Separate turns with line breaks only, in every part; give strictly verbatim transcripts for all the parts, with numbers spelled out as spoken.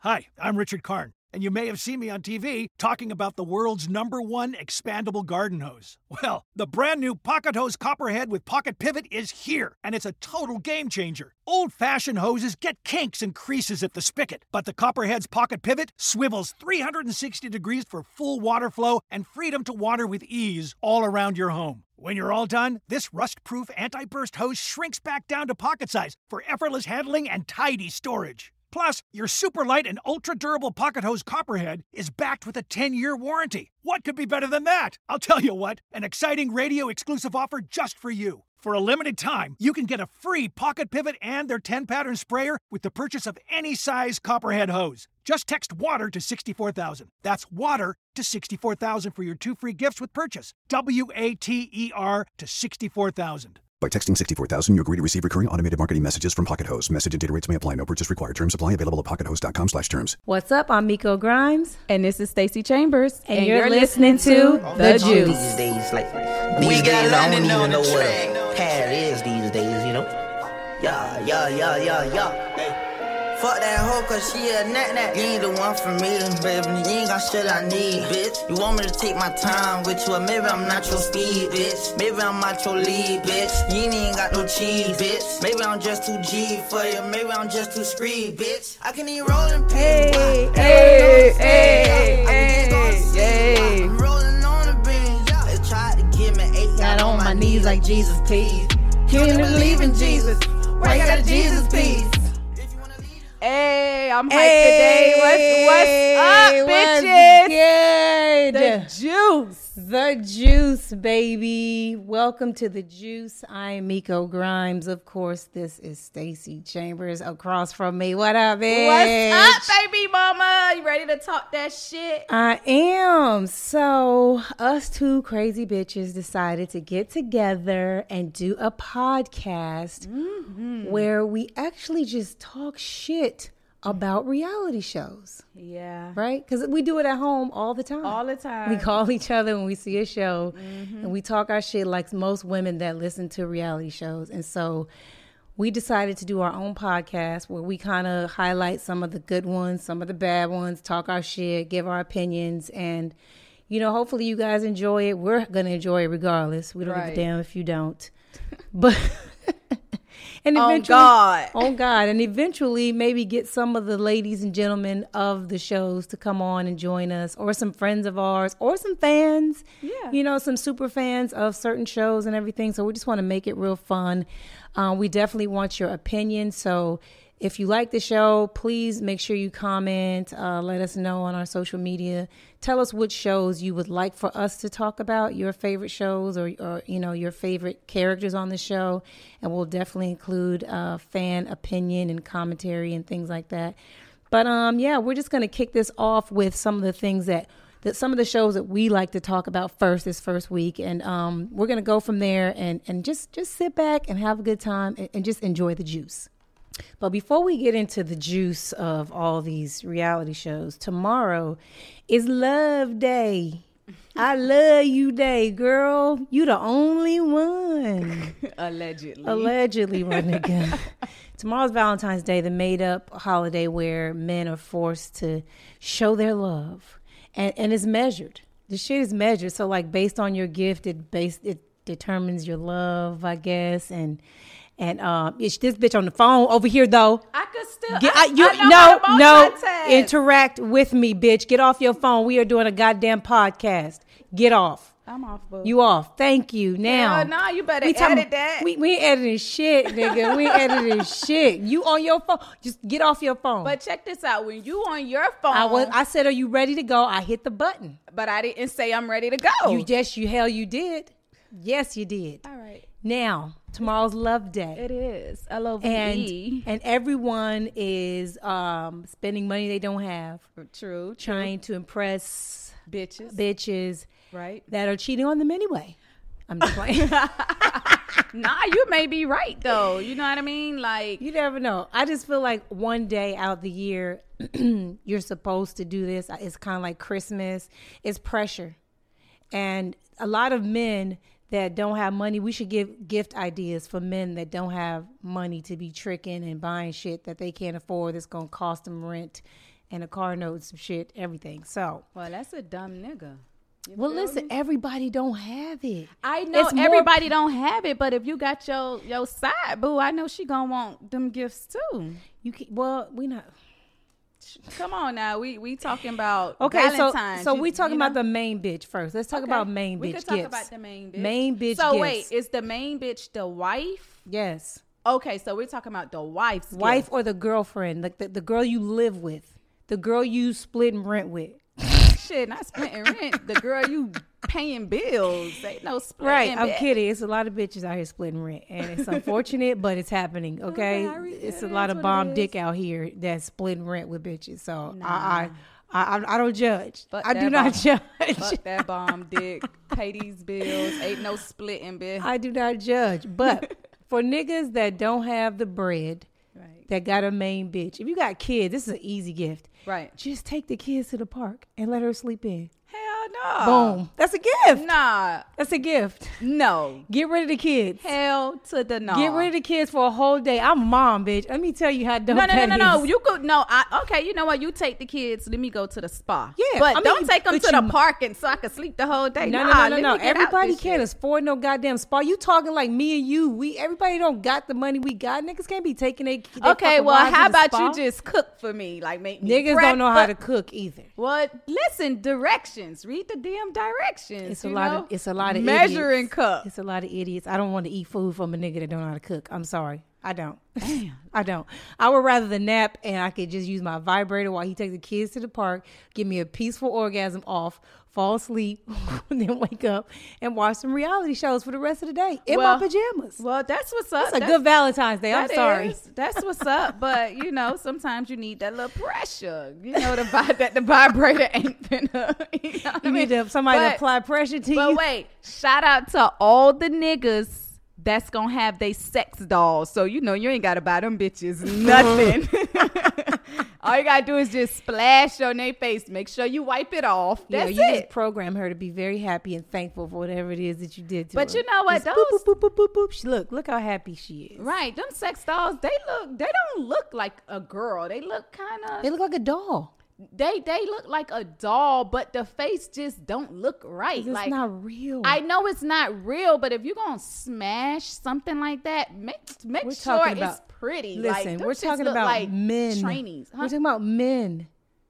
Hi, I'm Richard Karn, and you may have seen me on T V talking about the world's number one expandable garden hose. Well, the brand new Pocket Hose Copperhead with Pocket Pivot is here, and it's a total game changer. Old-fashioned hoses get kinks and creases at the spigot, but the Copperhead's Pocket Pivot swivels three hundred sixty degrees for full water flow and freedom to water with ease all around your home. When you're all done, this rust-proof anti-burst hose shrinks back down to pocket size for effortless handling and tidy storage. Plus, your super light and ultra-durable Pocket Hose Copperhead is backed with a ten-year warranty. What could be better than that? I'll tell you what, an exciting radio-exclusive offer just for you. For a limited time, you can get a free Pocket Pivot and their ten-pattern sprayer with the purchase of any size Copperhead hose. Just text WATER to sixty-four thousand. That's WATER to sixty-four thousand for your two free gifts with purchase. W A T E R to sixty-four thousand.
By texting sixty-four thousand, you agree to receive recurring automated marketing messages from Pocket Hose. Message and data rates may apply. No purchase required. Terms apply. Available at pockethose.com slash terms.
What's up? I'm Miko Grimes.
And this is Stacey Chambers.
And, and you're, you're listening, listening to The Juice.
These days, like, these we days, I don't even know what pad is these days, you know? Yeah, yeah, yeah, yeah, yeah. Hey. Fuck that hoe, cause she a nat-nat. You ain't the one for me, baby. You ain't got shit I need, bitch. You want me to take my time with you, or maybe I'm not your speed, bitch. Maybe I'm not your lead, bitch. You ain't even got no cheese, bitch. Maybe I'm just too G for you, maybe I'm just too screed, bitch. I can eat rolling pins.
Hey, hey, hey, hey, hey.
I'm rolling on the beans. They tried to give me eight.
Got on my knees like Jesus, please.
You ain't believe in Jesus. Why you got a Jesus piece? Hey, I'm hyped hey, today. What's, what's up, bitches?
What's good?
The Juice.
The Juice, baby. Welcome to The Juice. I am Miko Grimes. Of course, this is Stacey Chambers across from me. What up, bitch?
What's up, baby mama? You ready to talk that shit?
I am. So, us two crazy bitches decided to get together and do a podcast mm-hmm. where we actually just talk shit about reality shows.
Yeah.
Right? Because we do it at home all the time.
All the time.
We call each other when we see a show
mm-hmm.
and we talk our shit like most women that listen to reality shows. And so we decided to do our own podcast where we kind of highlight some of the good ones, some of the bad ones, talk our shit, give our opinions. And, you know, hopefully you guys enjoy it. We're going to enjoy it regardless. We don't
right.
give a damn if you don't. But... And
eventually, oh God.
Oh God. And eventually maybe get some of the ladies and gentlemen of the shows to come on and join us, or some friends of ours, or some fans,
yeah.
you know, some super fans of certain shows and everything. So we just want to make it real fun. Um, we definitely want your opinion. So if you like the show, please make sure you comment, uh, let us know on our social media. Tell us which shows you would like for us to talk about, your favorite shows or, or you know, your favorite characters on the show. And we'll definitely include uh, fan opinion and commentary and things like that. But um, yeah, we're just going to kick this off with some of the things that, that some of the shows that we like to talk about first this first week. And um, we're going to go from there and, and just, just sit back and have a good time and, and just enjoy the juice. But before we get into the juice of all these reality shows, tomorrow is Love Day. I love you day, girl. You the only one.
Allegedly.
Allegedly, my nigga. Tomorrow's Valentine's Day, the made-up holiday where men are forced to show their love. And and it's measured. The shit is measured. So, like, based on your gift, it based it determines your love, I guess, and... And um, it's this bitch on the phone over here, though.
I could still.
Get,
I,
I, you,
I know
no, no.
Multitask.
Interact with me, bitch. Get off your phone. We are doing a goddamn podcast. Get off.
I'm off, boo.
You off. Thank you. Now.
Yeah, nah, you better
we
edit
talking,
that.
We, we ain't editing shit, nigga. We ain't editing shit. You on your phone. Just get off your phone.
But check this out. When you on your phone.
I, was, I said, are you ready to go? I hit the button.
But I didn't say I'm ready to go.
You just, you hell you did. Yes, you did.
All right.
Now, tomorrow's Love Day.
It is. L O V E.
And, and everyone is um, spending money they don't have.
True.
Trying
true.
to impress
bitches.
Bitches.
Right.
That are cheating on them anyway. I'm just playing.
Nah, you may be right, though. You know what I mean? Like,
you never know. I just feel like one day out the year, you're supposed to do this. It's kind of like Christmas. It's pressure. And a lot of men that don't have money, we should give gift ideas for men that don't have money to be tricking and buying shit that they can't afford that's going to cost them rent and a car note, some shit, everything. So,
well, that's a dumb nigga. You
well,
feel
listen,
me?
everybody don't have it.
I know
It's more-
everybody don't have it, but if you got your your side boo, I know she gonna want them gifts too.
You can, well, we not.
Come on now, we we talking about
Okay, so
Valentine's.
so
You-
we talking
you know?
about the main bitch first. Let's talk
Okay,
about main bitch
we
gifts.
could talk about the main bitch.
Main bitch
So
gifts.
wait, is the main bitch the wife?
Yes,
Okay, so we're talking about the wife's
wife
gift.
or the girlfriend, like the, the girl you live with, the girl you split and rent with.
Shit, not splitting rent. The girl you paying bills. Ain't no splitting.
Right, I'm
bitch.
kidding. It's a lot of bitches out here splitting rent, and it's unfortunate, but it's happening. Okay,
Okay, I re-
it's
it
a lot
is
of
what
bomb
it
dick
is.
out here that's splitting rent with bitches. So I, I, I, I don't judge.
Fuck
I do
that
not
bomb.
judge.
Fuck that bomb dick. Pay these bills. Ain't no splitting, bitch.
I do not judge. But for niggas that don't have the bread,
Right.
that got a main bitch, if you got kids, this is an easy gift.
Right.
Just take the kids to the park and let her sleep in.
Hell no.
Boom. That's a gift.
Nah.
That's a gift.
No.
Get rid of the kids.
Hell to the no.
Get rid of the kids for a whole day. I'm a mom, bitch. Let me tell you how dope
No, no, no,
that
no, no.
is.
You could no. I okay. You know what? You take the kids. Let me go to the spa.
Yeah,
but
I mean,
don't take them
but
to the
you-
park and so I can sleep the whole day.
No,
nah,
no, no,
let
no,
me
no.
get out
Everybody
this
can't
shit.
afford no goddamn spa. You talking like me and you. We everybody don't got the money we got. Niggas can't be taking they. they
Okay,
fucking
well,
rides to
how
the
about
spa.
you just cook for me? Like make me
Niggas don't know how to
breakfast.
cook either.
Well, listen, directions. Read the damn directions.
It's a
you
lot
know?
of it's a lot of
measure
idiots.
and cook.
It's a lot of idiots. I don't want to eat food from a nigga that don't know how to cook. I'm sorry. I don't. I don't. I would rather the nap and I could just use my vibrator while he takes the kids to the park, give me a peaceful orgasm off, fall asleep, and then wake up and watch some reality shows for the rest of the day in
Well,
my pajamas.
Well, that's what's up.
That's a
That's-
good Valentine's Day. I'm
that
sorry.
is- that's what's up. But you know, sometimes you need that little pressure. You know, the vi- that the vibrator ain't finna. You, know what I
You
mean?
need to, somebody
But-
to apply pressure to
But
you.
wait, shout out to all the niggas that's gonna have they sex dolls. So you know you ain't gotta buy them bitches nothing. All you gotta do is just splash on their face. Make sure you wipe it off.
Yeah,
That's
you
it.
just program her to be very happy and thankful for whatever it is that you did to
But
her.
you know what,
Just
those-
boop, boop, boop, boop, boop, boop. She- Look, look how happy she is.
Right, them sex dolls, they look, they don't look like a girl. They look kind
They
of,
look like a doll.
they they look like a doll, but the face just don't look right.
It's
Like
not real.
I know it's not real, but if you're gonna smash something like that, make make
We're
sure
talking
it's
about-
pretty.
Listen,
like, them
we're
shits
talking
look
about
like
men.
trainees. Huh?
We're talking about men.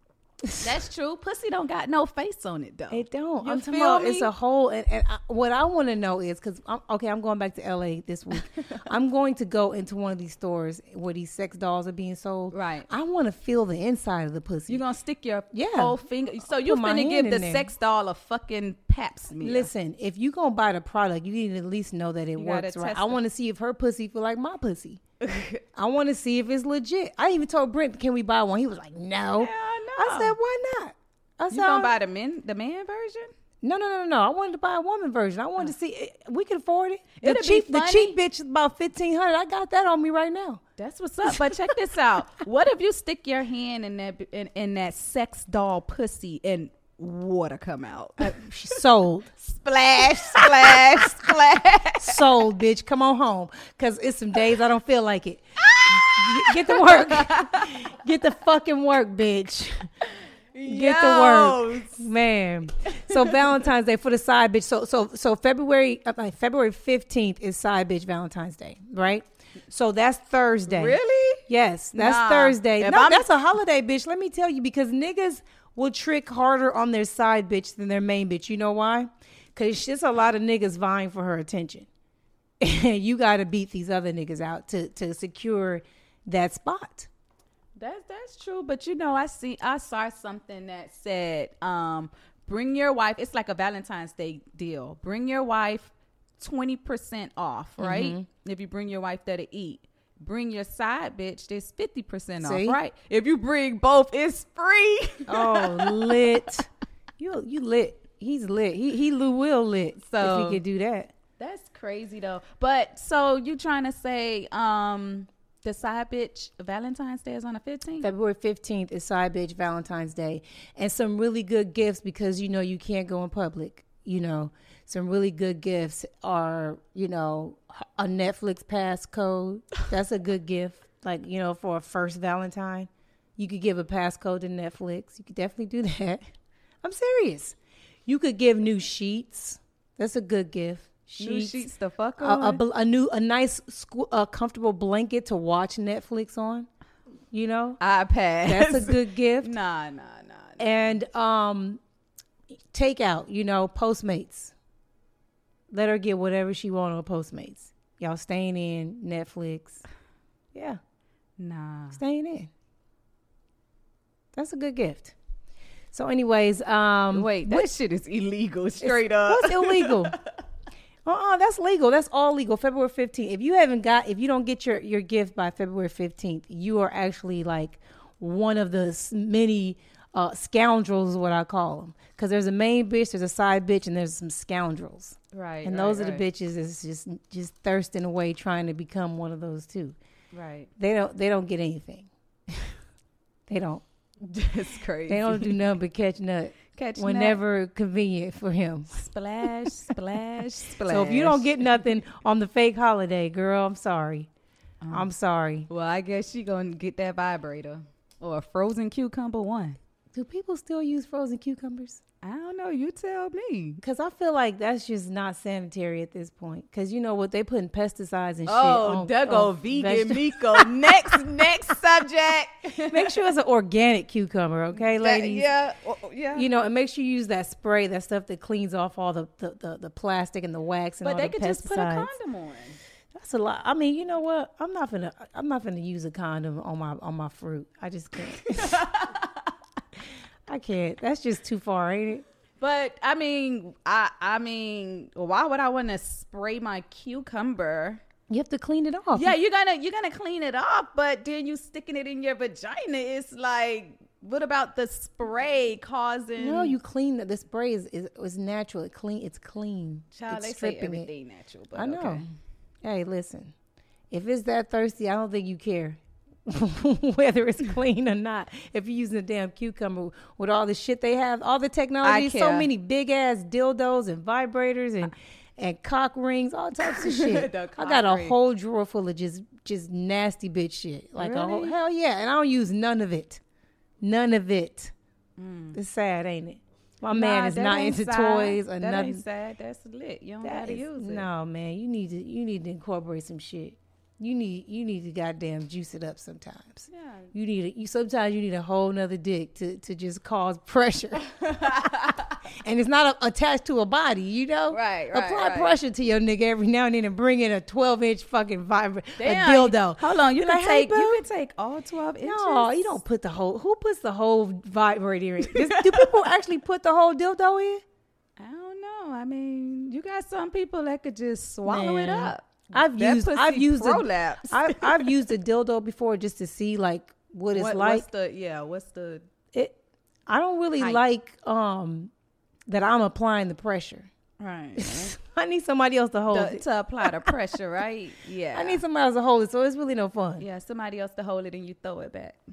That's true. Pussy don't got no face on it though.
It don't.
You
I'm talking
feel
about
me?
it's a whole. And, and I, what I want to know is because I'm okay. I'm going back to L A this week. I'm going to go into one of these stores where these sex dolls are being sold.
Right.
I want to feel the inside of the pussy.
You're gonna stick your
Yeah.
whole finger. So you
put my
finna
hand
give
in
the
there.
sex doll a fucking pap smear.
Listen, if you gonna buy the product, you need to at least know that it
You gotta
works right.
test
I
it.
want to see if her pussy feel like my pussy. I want to see if it's legit. I even told Brent, "Can we buy one?" He was like, "No."
Hell
I
no.
said, "Why not?" I said,
You gonna buy the men the man version?
No, no, no, no, no. I wanted to buy a woman version. I wanted to see it. We can afford it. The
It'll be
cheap, the
funny.
cheap bitch is about fifteen hundred. I got that on me right now.
That's what's up. But check this out. What if you stick your hand in that in, in that sex doll pussy and water come out?
She sold,
Splash, splash, splash.
sold, bitch. Come on home, cause it's some days I don't feel like it. Get, get to work. Get the fucking work, bitch. Get to work, man. So Valentine's Day for the side bitch. So so so February uh, February fifteenth is side bitch Valentine's Day, right? So that's Thursday.
Really?
Yes, that's
Nah.
Thursday.
If
No,
I'm-
that's a holiday, bitch. Let me tell you, because niggas will trick harder on their side bitch than their main bitch. You know why? Because it's just a lot of niggas vying for her attention. And you got to beat these other niggas out to to secure that spot.
That's that's true. But you know, I see I saw something that said, um, bring your wife. It's like a Valentine's Day deal. Bring your wife twenty percent off, right?
Mm-hmm.
If you bring your wife there to eat. Bring your side bitch, there's fifty percent off,
See?
right? If you bring both, it's free.
Oh, lit. You you lit. He's lit. He he Lou Will lit.
So-
if he could do that.
That's crazy though. But so you trying to say um the side bitch Valentine's Day is on the fifteenth?
February fifteenth is Side Bitch Valentine's Day. And some really good gifts, because, you know, you can't go in public. You know, some really good gifts are, you know, a Netflix passcode. That's a good gift. Like, you know, for a first Valentine. You could give a passcode to Netflix. You could definitely do that. I'm serious. You could give new sheets. That's a good gift. Sheets,
new sheets to fuck
a,
on.
a, a new, a nice, squ- a comfortable blanket to watch Netflix on. You know,
I pass.
That's a good gift.
Nah, nah, nah. nah.
And um, takeout. You know, Postmates. Let her get whatever she want on Postmates. Y'all staying in Netflix. Yeah.
Nah.
Staying in. That's a good gift. So anyways, um
wait, that
what,
shit is illegal straight up.
What's illegal? Uh-uh, that's legal. That's all legal. February fifteenth. If you haven't got if you don't get your your gift by February fifteenth, you are actually like one of the many uh scoundrels is what I call them. Cuz there's a main bitch, there's a side bitch, and there's some scoundrels.
Right.
And
right,
those
right.
are the bitches that's just just thirsting away trying to become one of those too.
Right.
They don't they don't get anything. They don't.
That's crazy.
They don't do nothing but catch nut.
Catch
whenever
nut.
Convenient for him.
Splash, splash, splash.
So if you don't get nothing on the fake holiday, girl, I'm sorry. Um, I'm sorry.
Well, I guess she gonna get that vibrator or a frozen cucumber one.
Do people still use frozen cucumbers?
I don't know. You tell me.
Because I feel like that's just not sanitary at this point. Because you know what? They putting pesticides and shit
oh,
on.
there go
on
vegan
veg-
Miko. next, next subject.
Make sure it's an organic cucumber, okay, ladies?
That, yeah, yeah.
You know, and make sure you use that spray, that stuff that cleans off all the, the, the, the plastic and the wax and
but
all
they
the
could
pesticides.
just put a condom on.
That's a lot. I mean, you know what? I'm not gonna. I'm not gonna use a condom on my on my fruit. I just can't. I can't. That's just too far, ain't it?
But I mean, I I mean, why would I want to spray my cucumber?
You have to clean it off.
Yeah, you're gonna you're gonna clean it off, but then you sticking it in your vagina. It's like, what about the spray causing?
No, you clean the, the spray is, is is natural. It clean. It's clean.
Child,
it's
they say everything it. natural. But
I know.
Okay.
Hey, listen. If it's that thirsty, I don't think you care whether it's clean or not. If you're using a damn cucumber with all the shit they have, all the technology, so many big ass dildos and vibrators and and cock rings, all types of shit. I got a ring. whole drawer full of just just nasty bitch shit. Like
really?
a whole hell yeah, and I don't use none of it. None of it. Mm. It's sad, ain't it? My nah, man is not into sad. toys or
that
nothing.
Ain't sad. That's lit. You don't
that
gotta
is,
use it.
No, man, you need to you need to incorporate some shit. You need you need to goddamn juice it up sometimes.
Yeah.
You need a, you sometimes you need a whole nother dick to, to just cause pressure. And it's not a, attached to a body, you know?
Right, right.
Apply
right.
pressure to your nigga every now and then and bring in a twelve inch fucking vibrator, a dildo.
Hold on, you
You're
can
like,
take
hey,
you can take all twelve inches.
No, you don't put the whole who puts the whole vibrator in? Does, do people actually put the whole dildo in?
I don't know. I mean, you got some people that could just swallow
Man.
it up.
I've
that
used I've used
a,
I've, I've used a dildo before just to see like what it's
what,
like.
What's the yeah? What's the
it? I don't really
height.
like um that I'm applying the pressure.
Right.
I need somebody else to hold
the,
it
to apply the pressure, right? Yeah.
I need somebody else to hold it, so it's really no fun.
Yeah, somebody else to hold it and you throw it back.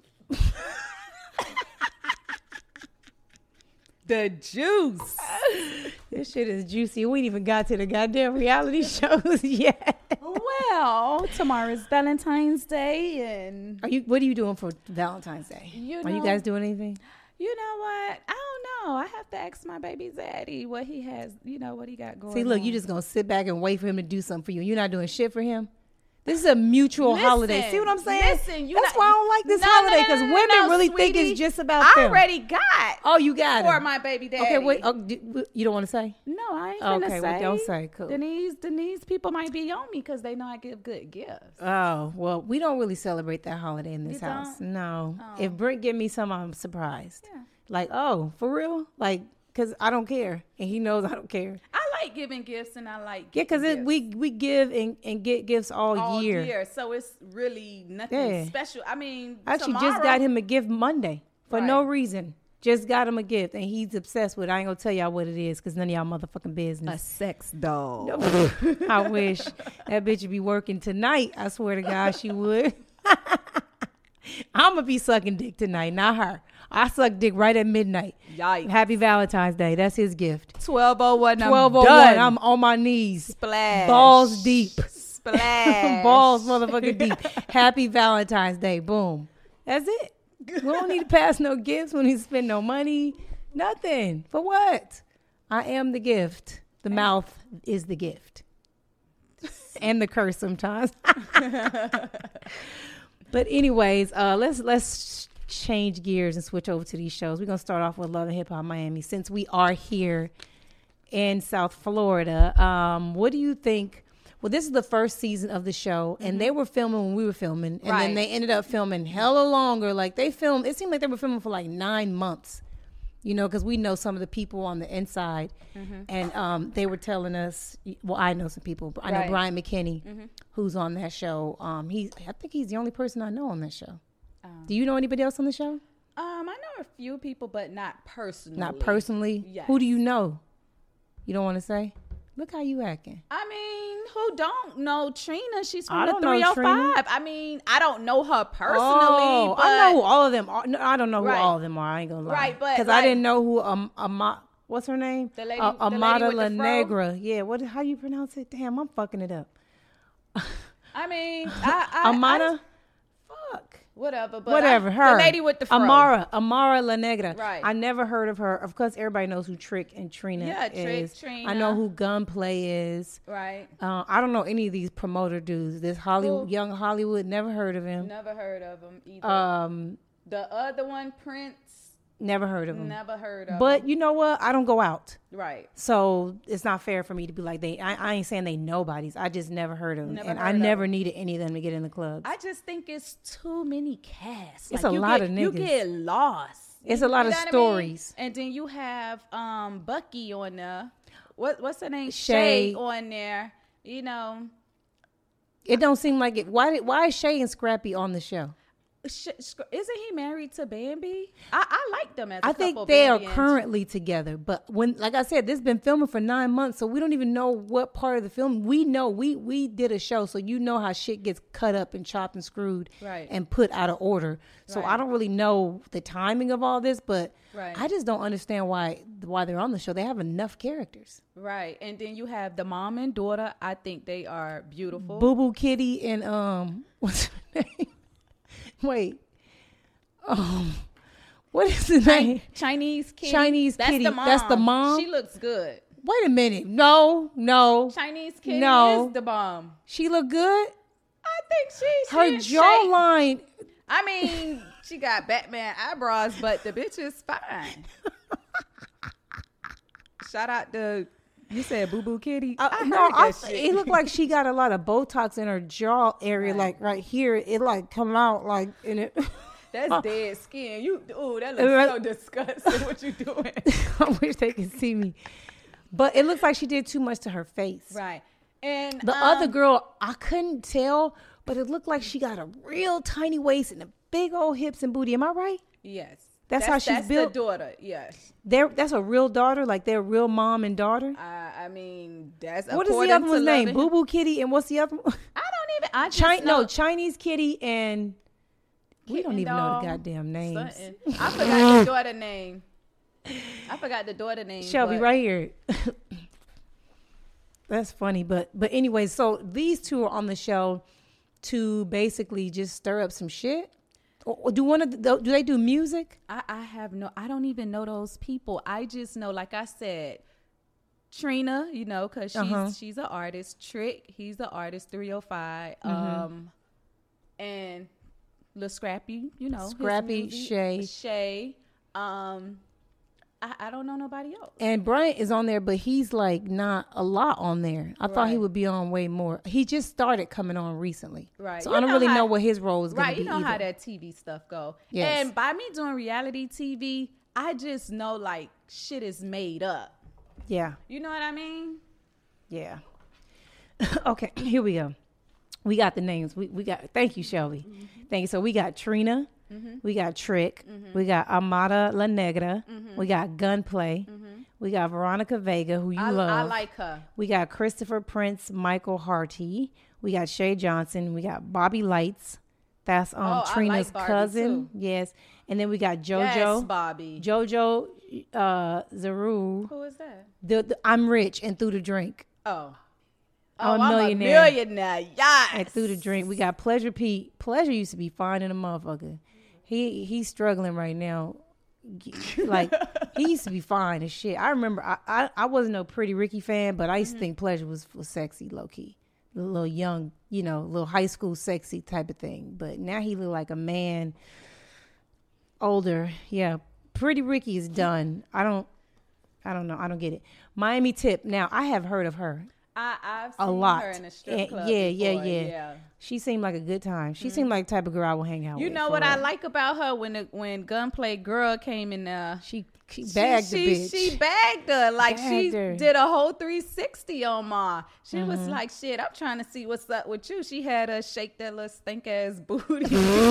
The juice.
This shit is juicy. We ain't even got to the goddamn reality shows yet.
Well, tomorrow's Valentine's Day, and
are you? What are you doing for Valentine's Day?
You
know, are you guys doing anything?
You know what? I don't know. I have to ask my baby daddy what he has. You know what he got going.
See, look,
on.
you just gonna sit back and wait for him to do something for you. You're not doing shit for him. This is a mutual
listen,
holiday. See what I'm saying?
Listen, you
That's
not,
why I don't like this
no,
holiday, because
no, no,
women
no,
really
sweetie,
think it's just about
I
them.
already got.
Oh, you got
for
it.
my baby daddy.
Okay, wait. Oh, do, you don't want to say?
No, I ain't
okay,
gonna
say.
say.
Well, don't say. Cool.
Denise, Denise, people might be on me because they know I give good gifts.
Oh, well, we don't really celebrate that holiday in this
you
house.
Don't?
No.
Oh.
If Brent give me some, I'm surprised.
Yeah.
Like, oh, for real? Like, because I don't care. And he knows I don't care.
I like giving gifts and I like
Yeah, because we we give and, and get gifts all,
all
year.
year. So it's really nothing
Yeah.
special. I mean,
I actually
tomorrow,
just got him a gift Monday for
Right.
no reason. Just got him a gift, and he's obsessed with it. I ain't going to tell y'all what it is because none of y'all motherfucking
a
business.
sex doll.
I wish that bitch would be working tonight. I swear to God she would. I'm going to be sucking dick tonight, not her. I suck dick right at midnight.
Yikes.
Happy Valentine's Day. That's his gift.
twelve oh one. I'm
twelve oh one.
done.
I'm on my knees.
Splash.
Balls deep.
Splash.
Balls motherfucking deep. Happy Valentine's Day. Boom. That's it. We don't need to pass no gifts. We don't need to spend no money. Nothing. For what? I am the gift. The mouth is the gift. And the curse sometimes. But anyways, uh, let's let's change gears and switch over to these shows. We're gonna start off with Love and Hip Hop Miami, since we are here in South Florida. Um, what do you think? Well, this is the first season of the show, and mm-hmm. they were filming when we were filming, and right. then they ended up filming hella longer. Like they filmed, it seemed like they were filming for like nine months, you know, because we know some of the people on the inside, mm-hmm. and um, they were telling us. Well, I know some people. I know right. Brian McKinney, mm-hmm. who's on that show. Um, he, I think he's the only person I know on that show. Um, do you know anybody else on the show?
Um, I know a few people, but not personally.
Not personally.
Yes.
Who do you know? You don't want to say? Look how you acting.
I mean, who don't know Trina? She's from
I
the three oh five. I mean, I don't know her personally.
Oh,
but
I know who all of them are. No, I don't know who
right.
all of them are. I ain't gonna lie.
Right, but
because
like,
I didn't know who um Ama, what's her name?
The lady,
uh,
the
Amada
lady
La
with the
Negra. Yeah. What? How do you pronounce it? Damn, I'm fucking it up.
I mean, I, I,
Amada.
I, fuck. Whatever, but
whatever.
I,
her,
the lady with the fro.
Amara, Amara La Negra.
Right.
I never heard of her. Of course, everybody knows who Trick and Trina
yeah,
is.
Trick, Trina.
I know who Gunplay is.
Right.
Uh, I don't know any of these promoter dudes. This Hollywood,
Who?
young Hollywood, never heard of him.
Never heard of him either.
Um,
the other one, Prince.
Never heard of him.
Never heard of
but
him.
you know what? I don't go out.
Right.
So it's not fair for me to be like, they. I, I ain't saying they nobodies. I just never heard of them.
Never
and
heard
I
of
never
them.
needed any of them to get in the clubs.
I just think it's too many casts.
It's
like,
a
you
lot
get,
of niggas.
You get lost.
It's
you,
a lot
you
of
know what
stories.
I mean? And then you have um, Bucky on there. What What's her name?
Shay.
Shay on there. You know.
It don't seem like it. Why, did, why is Shay and Scrappy on the show?
Isn't he married to Bambi? I, I like them as a
I
couple.
think they
Bambi
are
and-
currently together, but when, like I said, this has been filming for nine months, so we don't even know what part of the film. We know we we did a show, so you know how shit gets cut up and chopped and screwed,
right.
and put out of order. So
right.
I don't really know the timing of all this, but
right.
I just don't understand why why they're on the show. They have enough characters,
right? And then you have the mom and daughter. I think they are beautiful.
Boo Boo Kitty and um, what's her name? Wait. Um, what is the name?
Chinese Kitty.
Chinese
That's
Kitty.
The mom.
That's the mom.
She looks good.
Wait a minute. No, no.
Chinese Kitty
no.
is the bomb.
She look good.
I think she's
her
she
jawline.
I mean, she got Batman eyebrows, but the bitch is fine. Shout out to you said Boo Boo Kitty.
Uh,
I
no,
heard
I,
that shit.
it looked like she got a lot of Botox in her jaw area,
Right.
like right here. It like come out like in it.
That's dead skin. You, ooh, that looks so disgusting. What you doing?
I wish they could see me. But it looks like she did too much to her face.
Right. And
the
um,
other girl, I couldn't tell, but it looked like she got a real tiny waist and a big old hips and booty. Am I right?
Yes.
That's,
that's
how she's
that's
built.
The daughter, yes.
They're, that's a real daughter, like they're real mom and daughter.
Uh, I mean, that's
what is the other one's name? Boo Boo Kitty, and what's the other one?
I don't even. I just
Chi-
know.
No, Chinese Kitty and we don't even know the
dog,
goddamn names.
Something. I forgot the daughter name. I forgot the daughter name.
Shelby,
but-
right here. That's funny, but but anyway, so these two are on the show to basically just stir up some shit. Or, or do one of the, do they do music?
I, I have no. I don't even know those people. I just know, like I said, Trina. You know, because she's
Uh-huh.
she's an artist. Trick, he's the artist. three oh five.
Mhm.
Um, and Lil Scrappy. You know, his
Scrappy,
music.
Shay.
Shay. Um, I, I don't know nobody else.
And Bryant is on there, but he's like not a lot on there. I thought he
Right.
would be on way more. He just started coming on recently,
Right.
So
You
I don't
know
really
how-
know what his role is going
Right,
to be.
you know
either.
how that T V stuff go.
Yes.
And by me doing reality T V, I just know like shit is made up.
Yeah,
You know what I mean?
yeah. Okay, here we go. We got the names. We we got. Thank you, Shelby.
Mm-hmm.
Thank you. So we got Trina.
Mm-hmm.
We got Trick.
Mm-hmm.
We got Amada La Negra.
Mhm.
We got Gunplay.
Mm-hmm.
We got Veronica Vega, who you
I,
love.
I like her.
We got Christopher Prince, Michael Harty. We got Shay Johnson. We got Bobby Lights. That's um
Oh, I like
Trina's
Barbie,
cousin.
too.
Yes. And then we got JoJo.
Yes, Bobby.
JoJo uh, Zaru.
Who is that?
The, the I'm Rich and Through the Drink.
Oh.
I'm
Oh,
a
I'm
millionaire.
a millionaire. Yes.
And Through the Drink. We got Pleasure Pete. Pleasure used to be fine in a motherfucker. He he's struggling right now. Like he used to be fine as shit. I remember I, I, I wasn't no Pretty Ricky fan, but I used mm-hmm. to think Pleasure was, was sexy, low key, a little young, you know, little high school sexy type of thing. But now he look like a man, older. Yeah, Pretty Ricky is done. I don't, I don't know. I don't get it. Miami Tip. Now I have heard of her.
I, I've seen
a lot.
her in a strip
and,
club
yeah,
before.
yeah, yeah,
yeah.
She seemed like a good time. She
Mm-hmm.
seemed like the type of girl I would hang out
You
with.
know what I like about her? When the, when Gunplay Girl came in there,
she, she bagged
she,
the bitch.
She, she bagged her. Like,
Bagged
she
her.
did a whole three sixty on Ma. She
Mm-hmm.
was like, shit, I'm trying to see what's up with you. She had her shake that little stink-ass booty.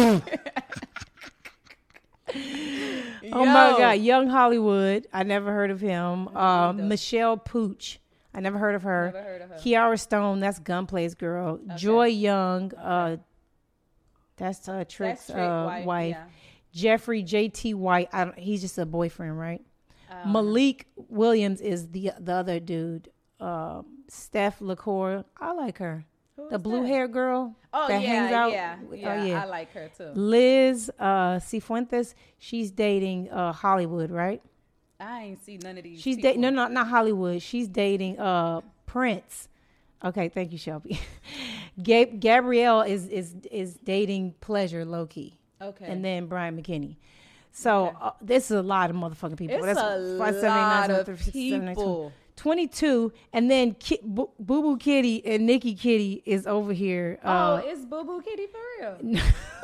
Oh, my God. Young Hollywood. I never heard of him. Uh, Michelle Pooch. I never heard of her.
Never heard of her.
Kiara Stone, that's Gunplay's girl. Okay. Joy Young, uh, that's uh, Trick's
That's Trick
uh,
wife,
wife.
yeah.
Jeffrey J T White, I don't, he's just a boyfriend, right?
Um,
Malik Williams is the the other dude. Uh, Steph LaCour, I like her.
Who
The
is
blue
that?
hair girl
Oh,
that
yeah,
hangs out.
yeah,
Oh,
yeah,
yeah.
I like her, too.
Liz uh, Cifuentes, she's dating uh, Hollywood, right?
I ain't see none of these
She's
people.
dating, no, no, not Hollywood. She's dating uh, Prince. Okay, thank you, Shelby. Gab- Gabrielle is is is dating Pleasure, low key.
Okay.
And then Brian McKinney. So
Okay.
uh, this is a lot of motherfucking people.
It's
That's
a
five seventy-nine,
lot of
seven thirty-six, seven ninety-two.
people.
twenty-two, and then Ki- Boo Boo Kitty and Nikki Kitty is over here.
Oh,
Uh,
it's Boo Boo Kitty for real?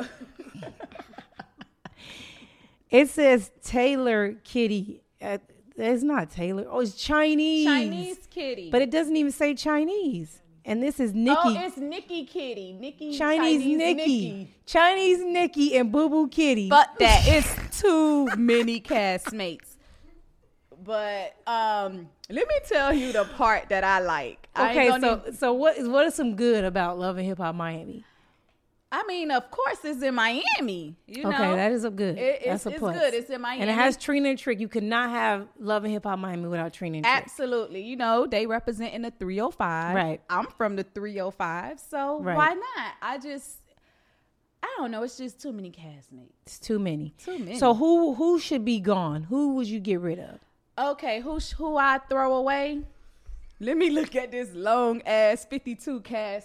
it says Taylor Kitty. Uh, it's not Taylor. Oh, it's Chinese.
Chinese Kitty.
But it doesn't even say Chinese. And this is Nikki.
Oh, it's Nikki Kitty. Nikki
Chinese,
Chinese
Nikki.
Nikki.
Chinese Nikki and Boo Boo Kitty.
But that is too many castmates. But um, let me tell you the part that I like. I
Okay,
ain't
so
gonna-
so what is what is some good about Love and Hip Hop Miami?
I mean, of course, it's in Miami. You
Okay,
know?
that is a good.
It-
That's
it's,
a
it's
plus.
good. It's in Miami.
And it has Trina and Trick. You could not have Love and Hip Hop Miami without Trina and Trick.
Absolutely. You know, they represent in the three oh five.
Right.
I'm from the three oh five. So
Right.
why not? I just, I don't know. It's just too many castmates.
It's too many.
Too many.
So who who should be gone? Who would you get rid of?
Okay, who sh- who I throw away? Let me look at this long ass fifty-two cast.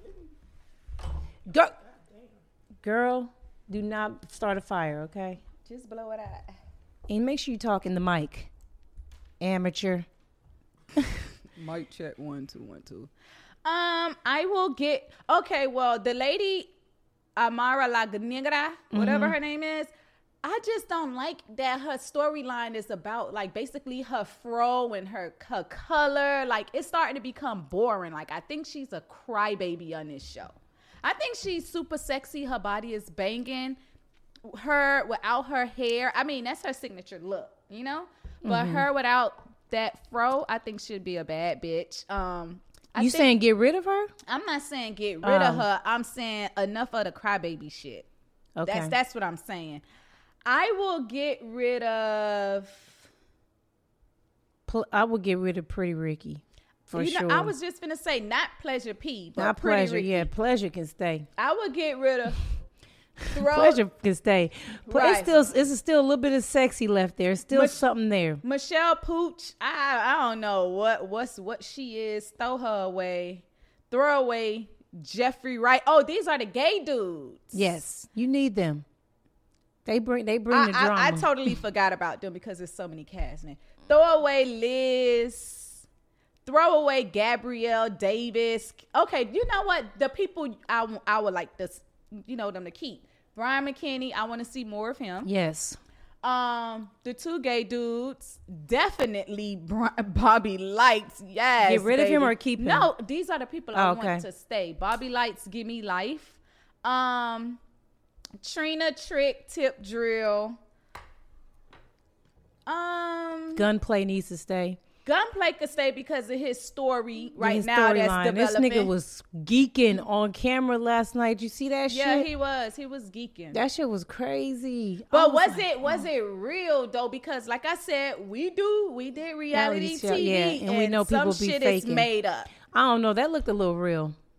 Go. Girl, do not start a fire, okay?
Just blow it out.
And make sure you talk in the mic. Amateur.
Mic check one two one two. Um, I will get okay. Well, the lady Amara La Negra, whatever
Mm-hmm.
her name is, I just don't like that her storyline is about like basically her fro and her her color. Like it's starting to become boring. Like I think she's a crybaby on this show. I think she's super sexy. Her body is banging. Her without her hair. I mean, that's her signature look, you know. But
Mm-hmm.
her without that fro, I think she'd be a bad bitch. Um, I
You
think-
saying get rid of her?
I'm not saying get rid of
Um.
her. I'm saying enough of the crybaby shit.
Okay.
That's that's what I'm saying. I will get rid of.
Pl- I would get rid of Pretty Ricky. For
you know,
sure.
I was just gonna say not Pleasure P, but
not
Pretty
Pleasure.
Ricky.
Yeah, Pleasure can stay.
I would get rid of. Throw
Pleasure can stay. But
Right.
it's still it's still a little bit of sexy left there. Still
But-
something there.
Michelle Pooch. I I don't know what what's what she is. Throw her away. Throw away Jeffrey Wright. Oh, these are the gay dudes.
Yes, you need them. They bring they bring
I,
the drama.
I, I totally forgot about them because there's so many cast names. Throw away Liz. Throw away Gabrielle Davis. Okay, you know what? The people I, I would like this, you know, them to keep. Brian McKinney, I want to see more of him.
Yes.
Um, the two gay dudes, definitely Bri- Bobby Lights. Yes.
Get rid of him
baby.
or keep him?
No, these are the people I
Oh, okay.
want to stay. Bobby Lights, give me life. Um, Trina Trick, Tip Drill. Um,
Gunplay needs to stay.
Gunplay could stay because of his story right
His
now. That's
storyline. This
developing.
nigga was geeking on camera last night. You see that
yeah,
shit?
he was. He was geeking.
That shit was crazy. I
But was
like,
it was it real though? Because like I said, we do we did reality
Reality show,
T V,
yeah, and we know
some
people be
shit is
faking.
made up.
I don't know. That looked a little real.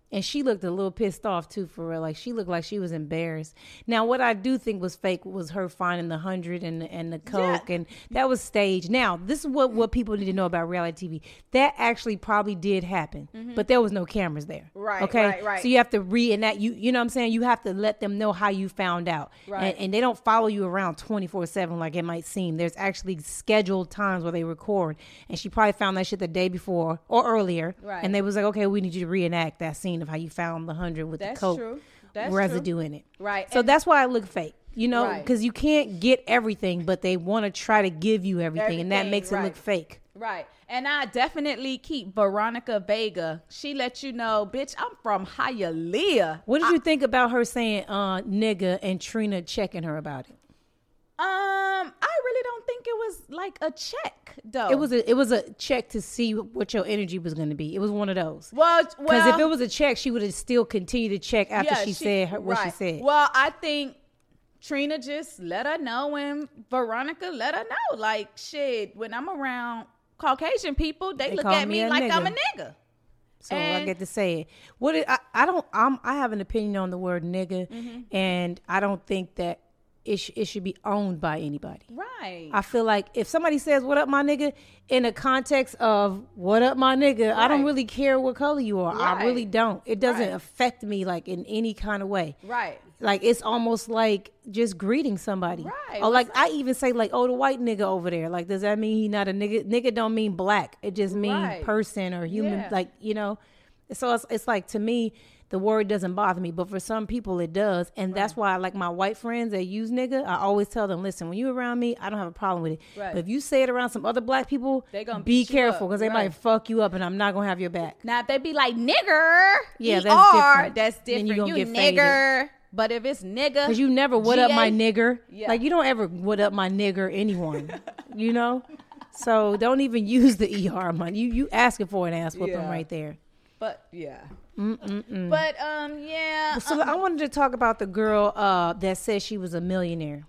And she looked a little pissed off too, for real. Like she looked like she was embarrassed. Now, what I do think was fake was her finding the hundred and the, and the coke, yeah. and that was staged. Now, this is what, what people need to know about reality T V. That actually probably did happen, mm-hmm. but there was no cameras there.
Right.
Okay.
Right. Right.
So you have to reenact. You you know what I'm saying? You have to let them know how you found out.
Right.
And, and they don't follow you around twenty-four seven like it might seem. There's actually scheduled times where they record, and she probably found that shit the day before or earlier.
Right.
And they was like, okay, we need you to reenact that scene of how you found the hundred with
that's
the coke
true. That's
residue
true.
in it.
Right.
So
and
that's why it looked fake, you know, because
right.
you can't get everything, but they want to try to give you everything, everything and that makes right. it look fake.
Right. And I definitely keep Veronica Vega. She let you know, bitch, I'm from Hialeah.
What did
I,
you think about her saying uh, nigga and Trina checking her about it?
Um, I really don't think it was like a check, though.
It was a it was a check to see what your energy was going to be. It was one of those.
Well,
because
well,
if it was a check, she would have still continued to check after
yeah,
she,
she
said her, what
right.
she said.
Well, I think Trina just let her know, and Veronica let her know. Like, shit, when I'm around Caucasian people, they, they look at me, me like nigga. I'm a nigga.
So
and
I get to say it. What it, I, I don't. I'm, I have an opinion on the word nigga, mm-hmm. and I don't think that it, sh- it should be owned by anybody.
Right.
I feel like if somebody says "What up, my nigga," in the context of "What up, my nigga," right. I don't really care what color you are. Right. I really don't. It doesn't right. affect me like in any kind of way.
Right.
Like it's almost like just greeting somebody.
Right.
Or like I even say like, "Oh, the white nigga over there." Like, does that mean he not a nigga? Nigga don't mean black. It just means
right.
person or human.
Yeah.
Like, you know. So it's, it's like, to me, the word doesn't bother me, but for some people it does. And right. that's why, like my white friends that use nigga, I always tell them, listen, when you around me, I don't have a problem with it.
Right.
But if you say it around some other black people,
they gonna
be careful because they
right.
might fuck you up and I'm not going to have your back.
Now, if they be like, nigger,
yeah,
E R,
that's different.
That's different.
You,
you
get
nigger.
Faded.
But if it's nigga.
Because you never, what G A? Up my nigger.
Yeah.
Like, you don't ever, what up my nigger anyone, you know? So don't even use the E R money. You, you asking for an ass whooping
yeah.
right there.
But, yeah.
Mm-mm-mm.
But um yeah.
So
um,
I wanted to talk about the girl uh, that said she was a millionaire,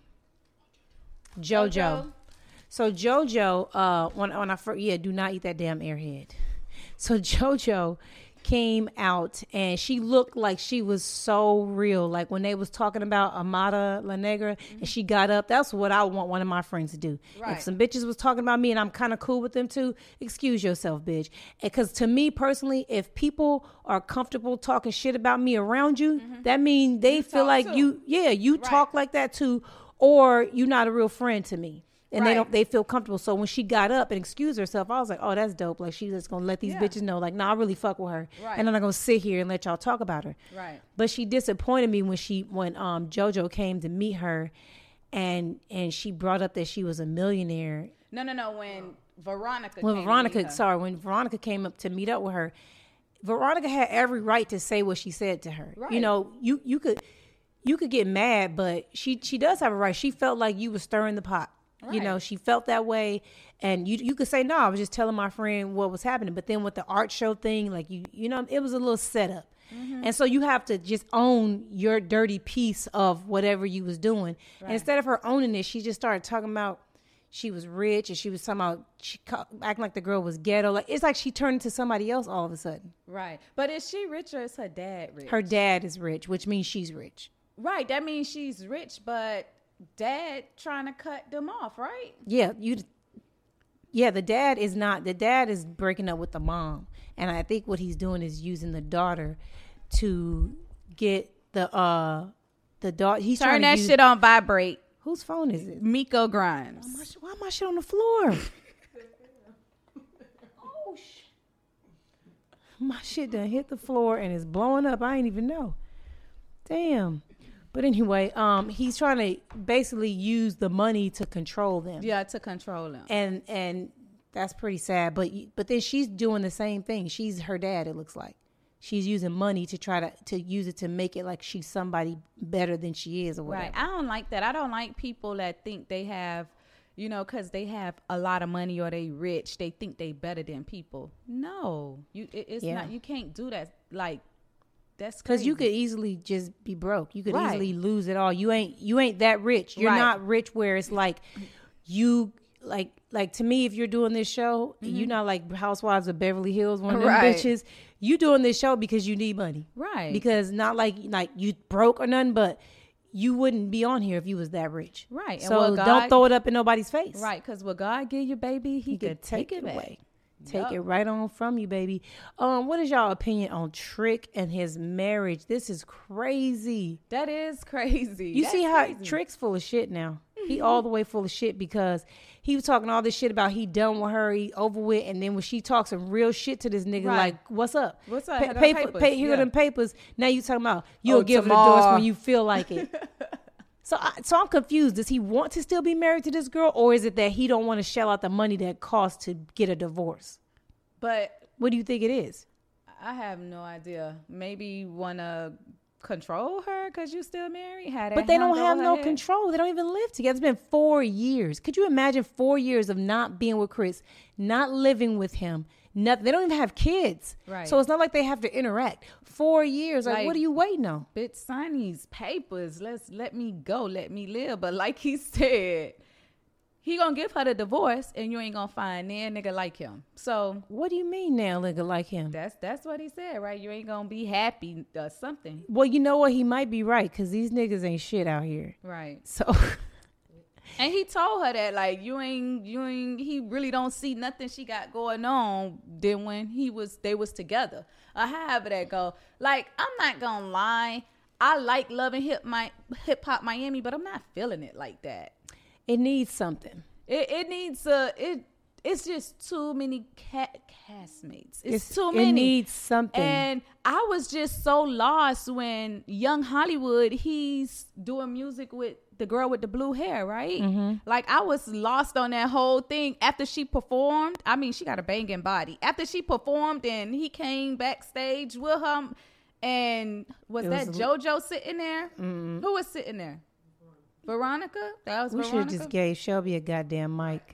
JoJo. JoJo. So JoJo, uh, when when I first, yeah, do not eat that damn airhead. So JoJo came out and she looked like she was so real. Like when they was talking about Amada La Negra mm-hmm. and she got up, that's what I want one of my friends to do. Right. If some bitches was talking about me and I'm kind of cool with them too, excuse yourself, bitch. Because to me personally, if people are comfortable talking shit about me around you, mm-hmm. that means they you feel like too. you, yeah, you right. talk like that too, or you're not a real friend to me. And right. they don't. They feel comfortable. So when she got up and excused herself, I was like, "Oh, that's dope." Like she's just gonna let these yeah. bitches know, like, "Nah, I really fuck with her,"
right.
and I'm not gonna sit here and let y'all talk about her.
Right.
But she disappointed me when she when um JoJo came to meet her, and and she brought up that she was a millionaire.
No, no, no. When Veronica.
When
came
Veronica,
to meet her.
sorry, when Veronica came up to meet up with her, Veronica had every right to say what she said to her. Right. You know, you you could you could get mad, but she she does have a right. She felt like you were stirring the pot. Right. You know, she felt that way, and you you could say, no, I was just telling my friend what was happening. But then with the art show thing, like, you you know, it was a little setup. Mm-hmm. And so you have to just own your dirty piece of whatever you was doing. Right. And instead of her owning it, she just started talking about she was rich, and she was talking about she acting like the girl was ghetto. Like, it's like she turned into somebody else all of a sudden.
Right. But is she rich or is her dad rich?
Her dad is rich, which means she's rich.
Right. That means she's rich, but dad trying to cut them off, right?
Yeah, you. Yeah, the dad is not. The dad is breaking up with the mom, and I think what he's doing is using the daughter to get the uh the daughter. He's
turn
trying to
that
use,
shit on vibrate.
Whose phone is it?
Miko Grimes.
Why, my, why my shit on the floor? Oh sh! My shit done hit the floor and it's blowing up. I ain't even know. Damn. But anyway, um, he's trying to basically use the money to control them.
Yeah, to control them.
And and that's pretty sad. But but then she's doing the same thing. She's her dad, it looks like. She's using money to try to, to use it to make it like she's somebody better than she is or whatever.
Right. I don't like that. I don't like people that think they have, you know, because they have a lot of money or they rich, they think they better than people. No. you it, It's yeah. not. You can't do that. Like, that's
because you could easily just be broke. You could
right.
easily lose it all. You ain't you ain't that rich. You're
right.
not rich where it's like you like like to me, if you're doing this show, mm-hmm. you're not like Housewives of Beverly Hills, one of them
right.
bitches. you doing this show because you need money.
Right.
Because not like like you broke or nothing, but you wouldn't be on here if you was that rich.
Right. And
So
God,
don't throw it up in nobody's face.
Right, because what God give you, baby, he,
He
could
could
take,
take
it
it
back.
away. Take
Yup.
it right on from you, baby. Um, what is y'all opinion on Trick and his marriage? This is crazy.
That is crazy.
You
That's
see how
crazy.
Trick's full of shit now. He all the way full of shit because he was talking all this shit about he done with her, he over with, and then when she talks some real shit to this nigga,
Right.
like, what's up?
What's up?
Pa-
Here go
paper,
papers.
pay, here
Yeah.
go them papers. Now you talking about you'll
Oh,
give
tomorrow.
it a divorce when you feel like it. So, I, so I'm confused. Does he want to still be married to this girl, or is it that he don't want to shell out the money that costs to get a divorce?
But
What do you think it is?
I have no idea. Maybe want to control her because you still married? Had
But they don't have no control. They don't even live together. It's been four years. Could you imagine four years of not being with Chris, not living with him? Nothing. They don't even have kids.
Right.
So it's not like they have to interact. Four years. Like,
Like-
what are you waiting on?
Bitch, sign these papers. Let's let me go. Let me live. But like he said, he gonna give her the divorce, and you ain't gonna find any nigga like him. So
What do you mean now, nigga, like him?
that's that's what he said, right? You ain't gonna be happy or something,
Well, you know what? He might be right because these niggas ain't shit out here.
right?
So
And he told her that like you ain't you ain't he really don't see nothing she got going on than when he was they was together. Or however that go. Like, I'm not gonna lie, I like loving hip my hip hop Miami, but I'm not feeling it like that.
it needs something.
It it needs a it it's just too many cat castmates. It's,
It's-
too
it
many.
needs something.
And I was just so lost when Young Hollywood, he's doing music with the girl with the blue hair, right?
Mm-hmm.
Like, I was lost on that whole thing after she performed. I mean, she got a banging body. After she performed and he came backstage with her, and was
It
that
was-
JoJo sitting there? Who was sitting there? Veronica? That was
We should
Veronica?
have just gave Shelby a goddamn mic.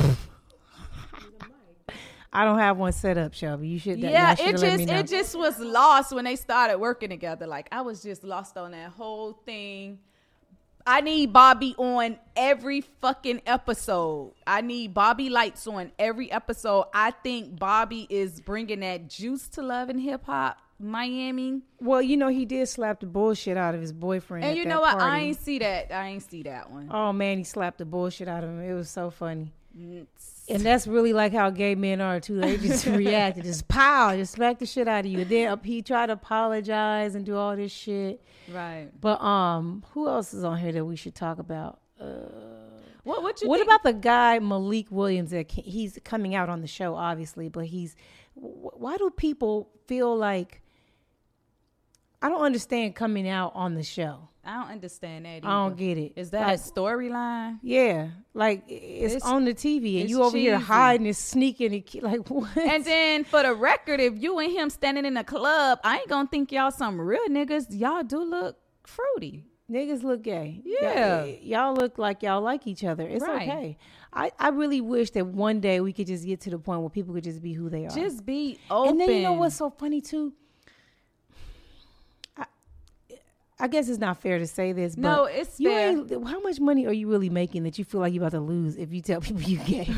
I don't have one set up, Shelby. You should.
Yeah,
y'all shoulda
it
let me
just
know.
it just was lost when they started working together. Like, I was just lost on that whole thing. I need Bobby on every fucking episode. I need Bobby Lights on every episode. I think Bobby is bringing that juice to Love and Hip Hop Miami.
Well, you know, he did slap the bullshit out of his boyfriend.
And
at
you
that
know what? I
party.
ain't see that. I ain't see that one.
Oh man, he slapped the bullshit out of him. It was so funny. And that's really like how gay men are too. They just reacted, just pow, just smack the shit out of you. And then uh, he tried to apologize and do all this shit.
Right.
But um, who else is on here that we should talk about? Uh,
What what you
what
think?
about the guy Malik Williams? That ca- he's coming out on the show, obviously, but he's. wh- Why do people feel like? I don't understand coming out on the show.
I don't understand that either.
I don't get it.
Is that
Like,
a storyline?
Yeah, like it's,
It's-
on the T V, and
it's
you over here
cheesy.
hiding and sneaking, and ke- like what?
And then for the record, if you and him standing in a club, I ain't gonna think y'all some real niggas. Y'all do look fruity.
Niggas look gay.
Yeah.
y'all, y'all look like y'all like each other. It's
Right.
okay. I, I really wish that one day we could just get to the point where people could just be who they are.
Just be open.
And then you know what's so funny too? I, I guess it's not fair to say this, but
No, it's
you
fair.
ain't, how much money are you really making that you feel like you're about to lose if you tell people you gay?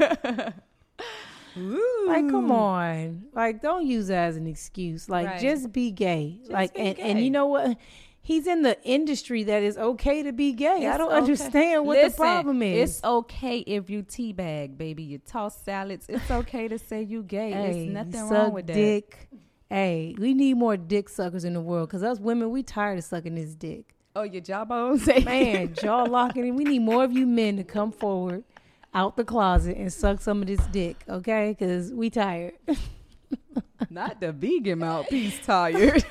Like, come on. Like, don't use that as an excuse. Like,
Right.
just be gay. like,
be
and,
gay.
and you know what? He's in the industry that is okay to be gay. I
It's
don't
okay.
understand what
Listen,
the problem is.
It's okay if you teabag, baby. You toss salads. It's okay to say you gay.
Hey,
There's nothing
suck
wrong with
dick. Hey, we need more dick suckers in the world because us women, we tired of sucking this dick.
that. Oh, your jawbones?
Man, jaw locking it. We need more of you men to come forward out the closet and suck some of this dick, okay? Because we tired.
Not the vegan mouthpiece tired.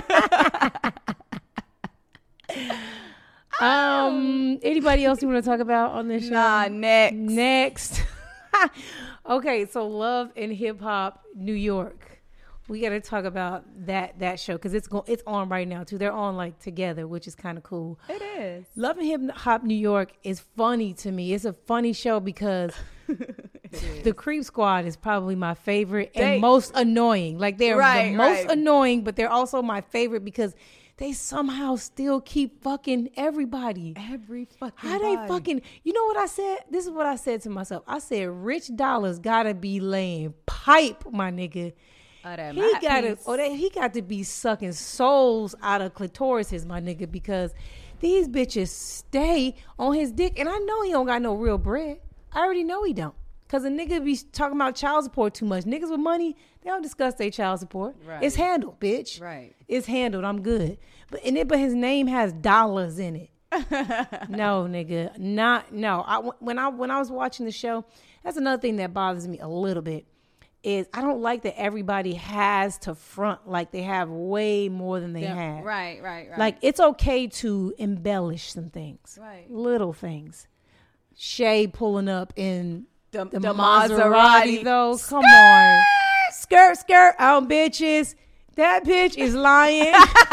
Um, anybody else you want to talk about on this show?
Nah, next.
Next. Okay, so Love and Hip Hop New York. We got to talk about that that show because it's go, it's on right now too. They're on like together, which is kind of cool.
It is.
Love and Hip Hop New York is funny to me. It's a funny show because the Creep Squad is probably my favorite and
They-
most annoying. Like they're
Right,
the most
right.
annoying, but they're also my favorite because they somehow still keep fucking everybody.
Every fucking
How they
body.
fucking, you know what I said? This is what I said to myself. I said, Rich Dollars gotta be laying pipe, my nigga.
Oh, that
he
mouth
got to,
piece.
oh, that, he got to be sucking souls out of clitorises, my nigga, because these bitches stay on his dick, and I know he don't got no real bread. I already know he don't, cause a nigga be talking about child support too much. Niggas with money, they don't discuss their child support.
Right.
It's handled, bitch.
Right.
It's handled. I'm good. But and it, but his name has dollars in it. No, nigga, not no. I when I when I was watching the show, that's another thing that bothers me a little bit. Is I don't like that everybody has to front like they have way more than they
Yeah,
have.
Right, right, right.
Like it's okay to embellish some things,
Right.
little things. Shay pulling up in
The-
the,
the
Maserati,
Maserati.
though. Come on, skirt, skirt, on bitches. That bitch is lying.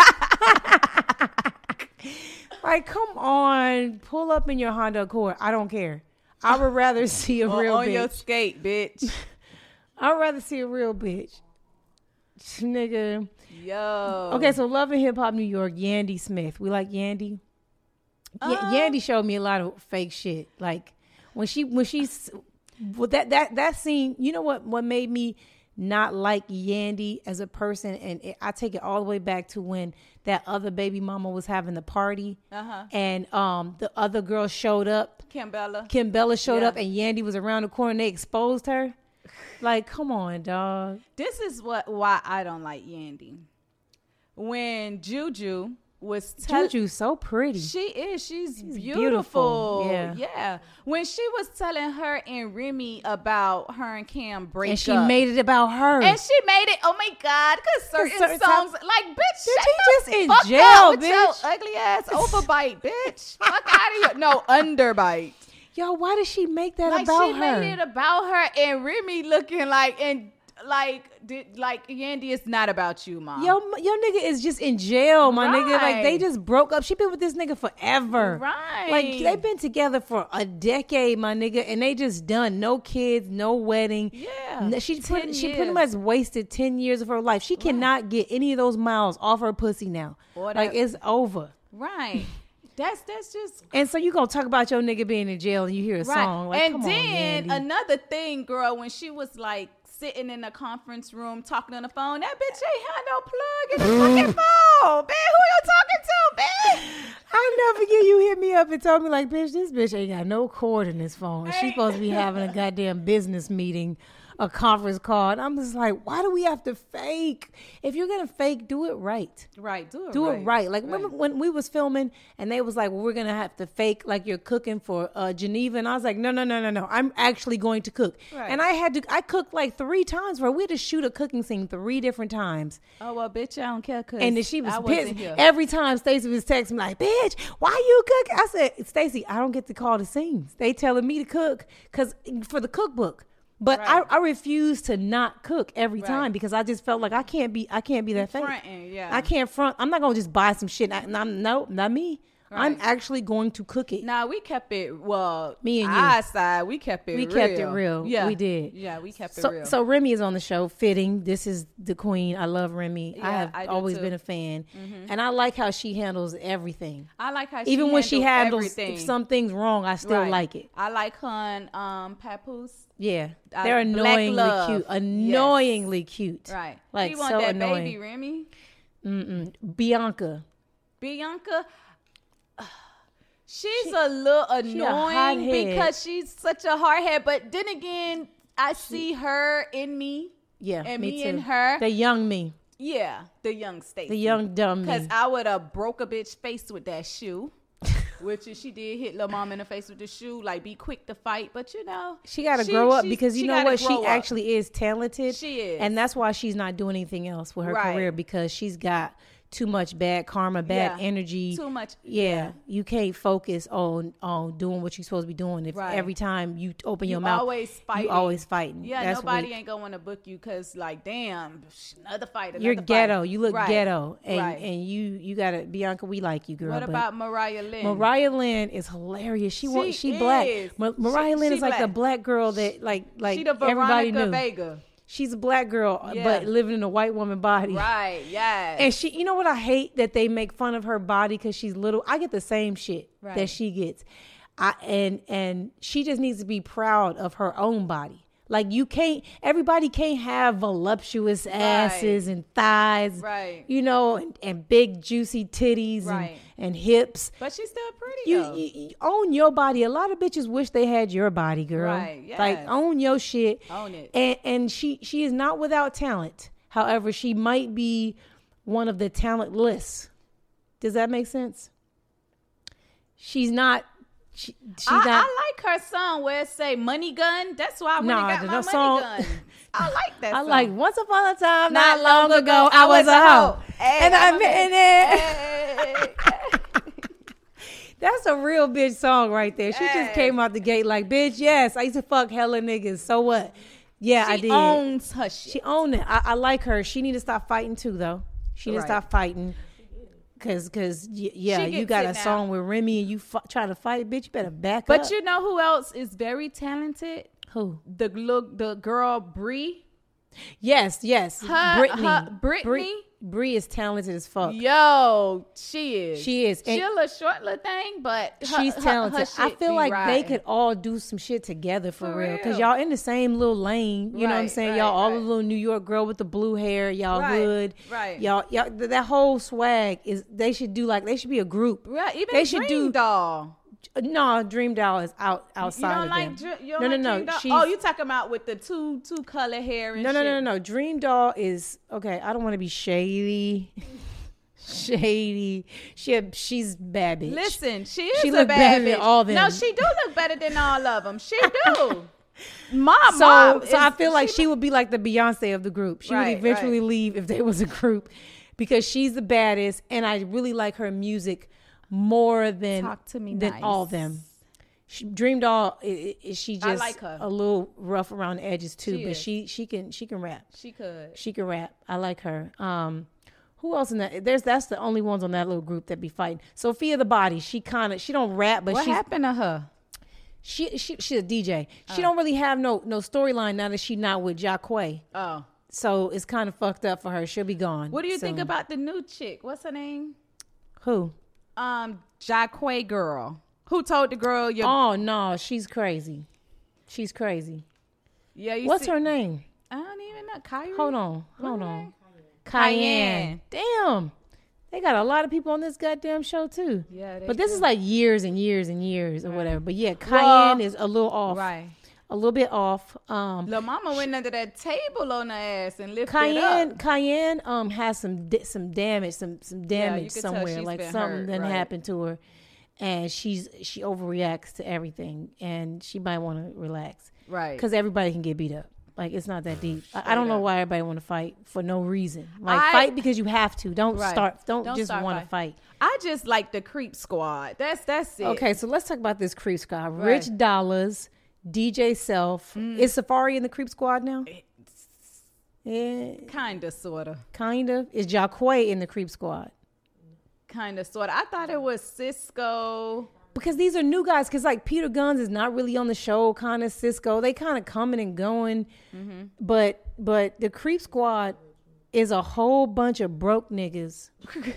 Like, come on, pull up in your Honda Accord. I don't care. I would rather see a
on,
real
on
bitch.
your skate, bitch.
I'd rather see a real bitch. Nigga.
Yo.
Okay, so Love and Hip Hop New York, Yandy Smith. We like Yandy. Y-
Uh,
Yandy showed me a lot of fake shit. Like when she when she's well, that that that scene, you know what what made me not like Yandy as a person, and it, I take it all the way back to when that other baby mama was having the party,
Uh-huh.
and um the other girl showed up.
Kimbella.
Kim Bella showed
Yeah.
up, and Yandy was around the corner, and they exposed her. Like, come on, dog.
This is what why I don't like Yandy. When Juju was tell-
Juju's so pretty.
She is. She's beautiful.
beautiful. Yeah.
Yeah. When she was telling her and Remy about her and Cam break
And she
up.
made it about her.
And she made it, oh my God, because certain,
certain
songs,
times-
like, bitch,
Bitch,
shut
he
the
just in
fuck
jail,
up with
bitch.
your ugly ass overbite, bitch. Fuck out of here. No, underbite.
Yo, why did she make that
Like,
about
she
her?
made it about her and Remy looking like, and like, did, like, Yandy, it's not about you, mom.
Yo, m- your nigga is just in jail, my nigga. Like, they
Right.
just broke up. She been with this nigga forever.
Right.
Like, they've been together for a decade, my nigga, and they just done. No kids, no wedding.
Yeah.
N- She, put,
ten
she pretty
years.
much wasted ten years of her life. She cannot get any of those miles off her pussy now.
Boy,
like,
that-
it's over.
Right. That's, that's just
And so you gonna talk about your nigga being in jail and you hear a
right.
song. Like,
and
come
then
on, Yandy.
another thing, girl, when she was like sitting in the conference room talking on the phone, that bitch ain't had no plug in the fucking phone. Man, who you talking to, man?
I'll never forget you hit me up and told me like, bitch, this bitch ain't got no cord in this phone. She's supposed to be having a goddamn business meeting, a conference call. And I'm just like, why do we have to fake? If you're gonna fake, do it right.
Right, do it
Do
right.
it right. Like remember when we was filming and they was like, well, we're gonna have to fake like you're cooking for uh, Geneva, and I was like, no, no, no, no, no. I'm actually going to cook.
Right.
And I had to. I cooked like three times for her. We had to shoot a cooking scene three different times.
Oh well, bitch, I don't care. Cause
And then she was
I wasn't
pissed.
here.
Every time Stacey was texting me like, bitch, why you cooking? I said, Stacey, I don't get to call the scenes. They telling me to cook because for the cookbook. But
Right.
I, I refuse to not cook every
Right.
time because I just felt like I can't be I can't be that fake.
fronting, yeah.
I can't front. I'm not gonna just buy some shit. And I'm no, not me. I'm
Right.
actually going to cook it.
Nah, we kept it. Well,
Me and you.
our side, we kept it.
We
real.
kept it real.
Yeah,
We did.
Yeah, we kept it
So,
real.
so Remy is on the show. Fitting. This is the queen. I love Remy. I
Yeah,
have
I do
always
too.
been a fan, and I like how she handles everything.
I like how
Even
she
when she
handled
handles
everything.
if something's wrong, I still
Right.
like it.
I like her and um, Papoose.
Yeah,
I-
they're
Black
annoyingly
love.
cute.
Yes.
Annoyingly cute.
Right.
Like
we want
so
that
annoying.
baby Remy.
Mm-mm. Bianca.
Bianca. She's a little
a
annoying
hothead.
because she's such a hardhead. But then again, I see her in me.
Yeah,
And
me,
me
too.
and her.
The young me.
Yeah, the young Stacey.
The young dumb me.
Because I would have broke a bitch face with that shoe. Which is she did hit Lil Mom in the face with the shoe. Like, be quick to fight. But, you know.
She got to
she-
grow up
she's-
because you
she
know
gotta
what? She
grow up.
actually is talented.
She is.
And that's why she's not doing anything else with her
Right.
career because she's got too much bad karma, bad
Yeah.
energy.
Too much-
Yeah.
yeah.
You can't focus on on doing what you're supposed to be doing if
Right.
every time you open your
You
mouth.
always fighting.
You always fighting.
Yeah,
That's
nobody
weak.
ain't going to book you because, like, damn, another fight. Another
You're
fight.
ghetto. You look
Right.
ghetto. And
Right.
and you you got to Bianca, we like you, girl.
What
but
about Mariah Lynn?
Mariah Lynn is hilarious. She wa-
She
she black.
is.
Ma- Mariah
She-
Lynn
she
is like the
black.
black girl that like like
she the
everybody
Veronica
knew.
Vega.
She's a black girl,
Yeah.
but living in a white woman body.
Right, yes.
And she, you know what I hate that they make fun of her body because she's little. I get the same shit
Right.
that she gets, I and and she just needs to be proud of her own body. Like you can't, everybody can't have voluptuous asses
Right.
and thighs,
Right.
you know, and, and big juicy titties
Right.
and, and hips.
But she's still pretty.
You,
though.
you, you own your body. A lot of bitches wish they had your body, girl.
Right,
Like
yes.
own your shit.
Own it.
And and she she is not without talent. However, she might be one of the talentless. Does that make sense? She's not. She, she's
I,
not.
I like her song where it say "Money Gun." That's why I went
Nah,
and got
the-
my
no
money
song-
gun. I like that.
I
song.
like once upon a time, not, long ago, I was a hoe,
Hey,
and
I'm
I'm
a
in it.
Hey.
That's a real bitch song right there. She just
Yes.
came out the gate like, bitch, yes, I used to fuck hella niggas. So what? Yeah, I
She
did.
owns her shit.
She owned it. I, I like her. She need to stop fighting too, though. She need
Right.
to stop fighting. Cause, cause, y- yeah,
She
you
gets
got
it
a
now.
song with Remy and you fu- try to fight, bitch. You better back
But
up.
you know who else is very talented?
Who?
The look, the girl Bree.
Yes, yes.
Her-
Brittany.
her- Brittany?
Bree, Bree is talented as fuck.
Yo, she is.
She is.
She
And
a little short little thing, but her-
she's
her-
talented.
her
I
shit
feel
be
like they
riding.
could all do some shit together for,
For
real. Cause
real.
y'all in the same little lane. You know what I'm
Right,
saying?
right,
y'all all
right.
a little New York girl with the blue hair. Y'all
Right,
hood.
right.
Y'all, y'all. th- That whole swag is. They should do like. They should be a group.
Right, even
They should
Dream
do-
Doll.
No, Dream Doll is out
You
outside
don't
of
like
them.
Dr- you don't
no,
like
no,
Dream
no.
Doll?
She's,
Oh, you talking about with the two two color hair and
no, no,
shit?
no, no, no. Dream Doll is okay. I don't want to be shady, shady. She, she's bad bitch.
Listen, she is
She
a
look
bad
better than
bitch.
all them.
No, she do look better than all of them. She do. My
So,
mom.
so I
is-
feel like she would be like the Beyonce of the group. She
Right,
would eventually
right.
leave if there was a group, because she's the baddest, and I really like her music more than
Talk to me
than
nice.
all of them. She, Dream Doll, i- i- she just
I like her.
a little rough around the edges too,
She
but
is.
she she can she can rap.
She could.
She can rap. I like her. Um, who else in that? There's that's the only ones on that little group that be fighting. Sophia the Body. She kind of she don't rap, but
What
she's
happened to her?
she she she's a D J. She
Oh.
don't really have no no storyline now that she not with Jacquay.
Oh.
So it's kind of fucked up for her. She'll be gone.
What do you think
soon.
about the new chick? What's her name?
who?
Um, Jacquay girl. Who told the girl your
Oh no, she's crazy. She's crazy.
Yeah, you
What's
see-
her name?
I don't even know. Kyrie?
Hold on, hold
her
on.
name?
Cayenne.
Cayenne.
Damn. They got a lot of people on this goddamn show too.
Yeah, they
But this
do.
is like years and years and years or whatever. But yeah,
Well,
Cayenne is a little off.
Right.
A little bit off. Um
Lil' mama went under that table on her ass and lifted
Cayenne
up.
Cayenne um has some di- some damage, some some damage
could tell
somewhere.
she's
Like
been
something
hurt,
done
right.
happened to her. And she's she overreacts to everything, and she might want to relax.
Right.
Because everybody can get beat up. Like it's not that deep. I, I don't know
up.
why everybody want to fight for no reason. Like
I-
fight because you have to. Don't
Right.
start. Don't,
Don't
just
start
want to fight.
I just like the creep squad. That's that's it.
Okay, so let's talk about this creep squad.
Right. Mm.
Rich Dollars, D J Self. Is Safari in the creep squad now? Yeah,
Kinda, sorta.
kind of. Is Jacquay in the creep squad?
Kinda, sorta. I thought it was Cisco.
Because these are new guys. Because like Peter Guns is not really on the show. Kind of Cisco. They kind of coming and going.
Mm-hmm.
But but the creep squad is a whole bunch of broke niggas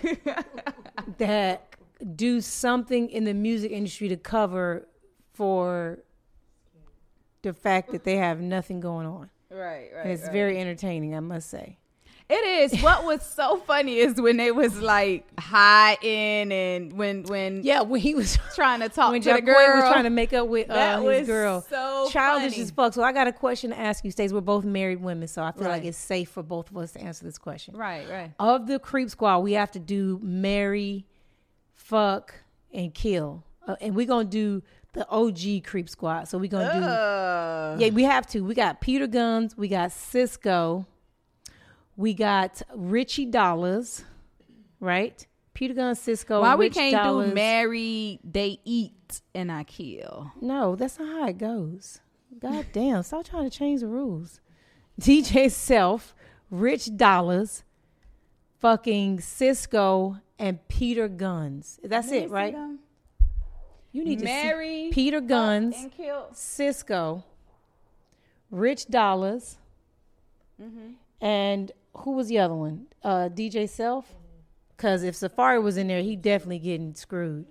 that do something in the music industry to cover for the fact that they have nothing going on.
Right, right.
And it's very entertaining, I must say.
It is. What was so funny is when they was like hiding and when when
Yeah, when he was
trying to talk
when
to the
Jacquay
girl.
was trying to make up with uh,
That
his
was
girl.
so
Childish
funny.
as fuck. So I got a question to ask you, Stace. We're both married women, so I feel like
Right.
it's safe for both of us to answer this question.
Right, right.
Of the creep squad, we have to do marry, fuck, and kill. Uh, and we're going to do the O G creep squad. So we're going to do...
Uh,
Yeah, we have to. We got Peter Guns. We got Cisco. We got Richie Dollars, right? Peter Guns, Cisco.
why we
Rich
can't
Dollars.
do marry, they eat, and I kill?
No, that's not how it goes. God damn, stop trying to change the rules. D J Self, Rich Dollars, fucking Cisco, and Peter Guns. That's it, right? You need to
Marry,
see Peter
fuck,
Guns,
and kill.
Cisco, Rich Dollars,
Mm-hmm.
and who was the other one? Uh, D J Self? Because if Safari was in there, he definitely getting screwed.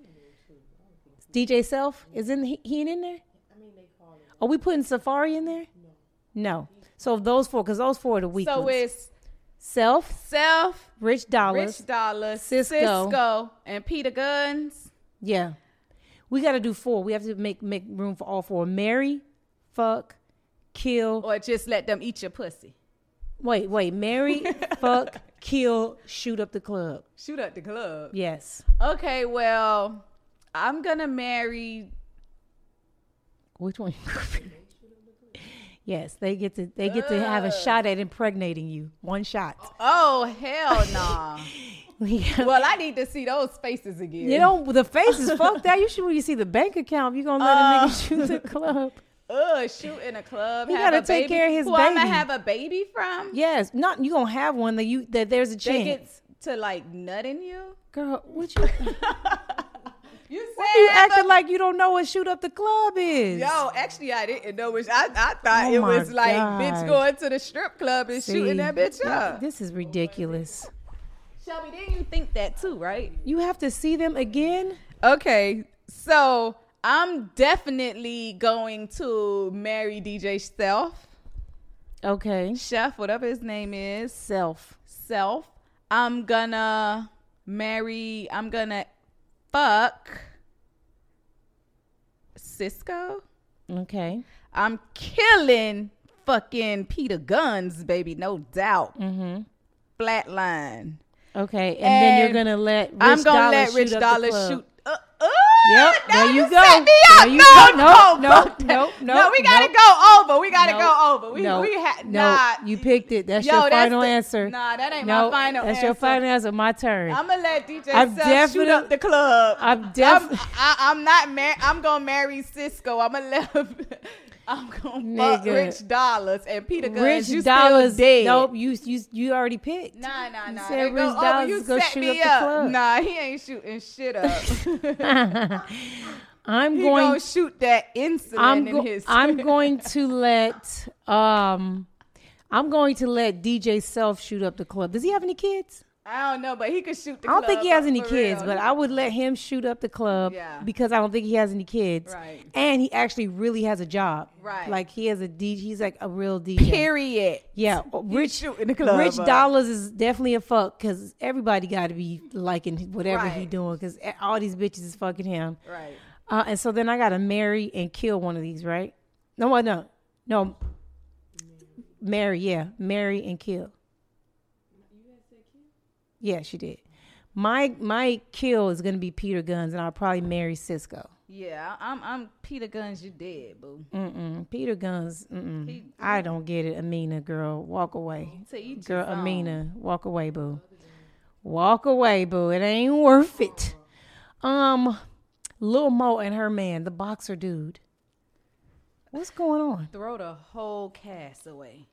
D J Self? Is in he, he ain't in there? Are we putting Safari in there? No. So those four, because those four are the weak
So
ones.
it's
Self,
Self,
Rich Dollars.
Rich Dollars,
Cisco.
Cisco, and Peter Guns.
Yeah. We got to do four. We have to make make room for all four. Marry, fuck, kill.
Or just let them eat your pussy.
Wait, wait. Marry, fuck, kill, shoot up the club.
Shoot up the club.
Yes.
Okay, well, I'm going to marry.
Which one? Yes, they get to they get to have a shot at impregnating you. One shot.
Oh, hell nah.
We got-
Well, I need to see those faces again.
you know, the face is fuck that. You should when you see the bank account, you're going to let
Uh,
a nigga shoot the club.
Ugh, shoot in a club.
He
have
gotta
a
take
baby.
care of his
Who I'm
baby.
gonna have a baby from?
Yes, not you going to have one that you that there's a
They
chance.
get to like nut in you.
Girl, what you
You said
Why you
have
acting
a-
like you don't know what shoot up the club is?
Yo, actually, I didn't know. Which I, I thought
Oh
it
my
was like
God.
bitch going to the strip club and
See,
shooting that bitch
th-
up.
This is ridiculous.
Shelby, didn't you think that too, right?
You have to see them again?
Okay, so I'm definitely going to marry D J Self,
Okay.
Chef, whatever his name is,
Self.
Self. I'm gonna marry. I'm gonna fuck Cisco.
Okay.
I'm killing fucking Peter Guns, baby, no doubt.
Mm-hmm.
Flatline.
Okay. And, then you're
And
going to let Rich
I'm gonna
Dollars
let Rich
shoot up the
Dollars
club.
shoot. Uh, uh,
Yep,
now
there you
you
go.
set me
There
up.
you
No,
go.
no,
No,
fuck
no,
that.
no,
no. We gotta
no.
go over. We gotta
No,
go over. We
no,
we had
no,
nah.
you picked it. That's
Yo,
your
that's
final
the-
answer.
Nah, that ain't
no,
my final
that's
answer.
your final answer. My turn.
I'm gonna let D J
I'm
Self shoot
definite-
up the club.
I'm def-
I'm, I, I'm not mar- I'm gonna marry Cisco. I'm gonna let. I'm gonna fuck
Nigga.
Rich Dollars and Peter Guns.
Rich
you
Dollars.
still dead.
Nope, you you you already picked.
Nah, nah,
You
nah.
said
They
Rich
go, oh,
Dollars
you
is gonna
set
shoot
me
up the
up.
club.
Nah, he ain't shooting shit up.
I'm
He
going.
gonna shoot that insulin
I'm
in
go-
his.
I'm going to let um I'm going to let D J Self shoot up the club. Does he have any kids?
I don't know, but he could shoot the
I don't
club
think he has
up
any
for
kids,
real.
but I would let him shoot up the club
Yeah.
because I don't think he has any kids.
Right.
And he actually really has a job.
Right.
Like he has a D he's like a real D J.
Period.
Yeah,
He's
Rich
shooting the club
Rich
up.
Dollars is definitely a fuck because everybody got to be liking whatever he
Right.
doing because all these bitches is fucking him.
Right.
Uh, and so then I got to marry and kill one of these, right? No, what? No, no. Marry, yeah, marry and kill. Yeah, she did. My my kill is gonna be Peter Guns, and I'll probably marry Cisco.
Yeah, I'm. I'm Peter Guns. You dead, boo.
Mm-mm. Peter Guns. Mm-mm.
He-
I don't get it, Amina. Girl, walk away.
To each
Girl,
his own.
Amina, walk away, boo. Walk away, boo. It ain't worth it. Um, Lil Mo and her man, the boxer dude. What's going on?
Throw the whole cast away.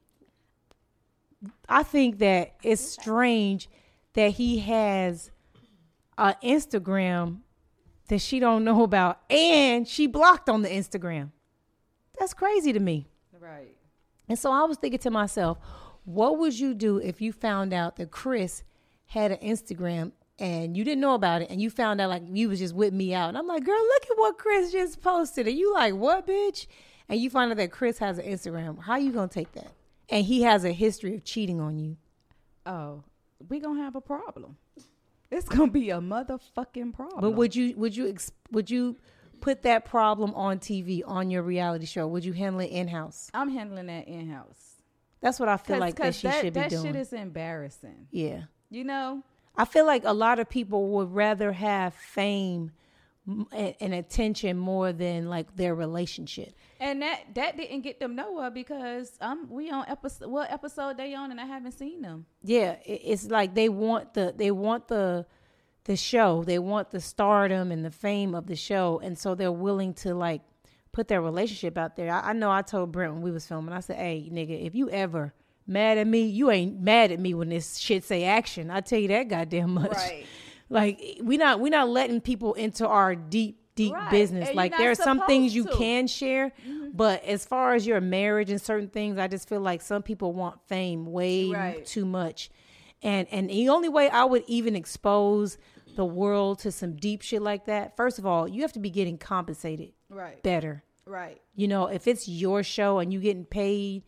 I think that it's strange that he has an Instagram that she don't know about, and she blocked on the Instagram. That's crazy to me.
Right.
And so I was thinking to myself, what would you do if you found out that Chris had an Instagram and you didn't know about it, and you found out like you was just with me out? And I'm like, girl, look at what Chris just posted. And you like, what, bitch? And you find out that Chris has an Instagram. How you gonna take that? And he has a history of cheating on you.
Oh, we gonna have a problem. It's gonna be a motherfucking problem.
But would you would you ex- would you put that problem on T V on your reality show? Would you handle it in house?
I'm handling that in house.
That's what I feel like that she
that,
should be
that
doing.
shit is embarrassing.
Yeah,
You know.
I feel like a lot of people would rather have fame m- and, and attention more than like their relationship.
And that that didn't get them nowhere because um we on episode what episode they on and I haven't seen them.
Yeah, it, it's like they want the they want the the show, they want the stardom and the fame of the show, and so they're willing to like put their relationship out there. I, I know I told Brent when we was filming, I said, "Hey, nigga, if you ever mad at me, you ain't mad at me when this shit say action. I tell you that goddamn much.
Right.
Like we not we not letting people into our deep deep
Right.
business.
And
Like
you're
there are
not
some things you
supposed to.
can share,
Mm-hmm.
but as far as your marriage and certain things, I just feel like some people want fame way
Right.
too much. And and the only way I would even expose the world to some deep shit like that, first of all, you have to be getting compensated
Right.
better.
Right.
You know, if it's your show and you getting paid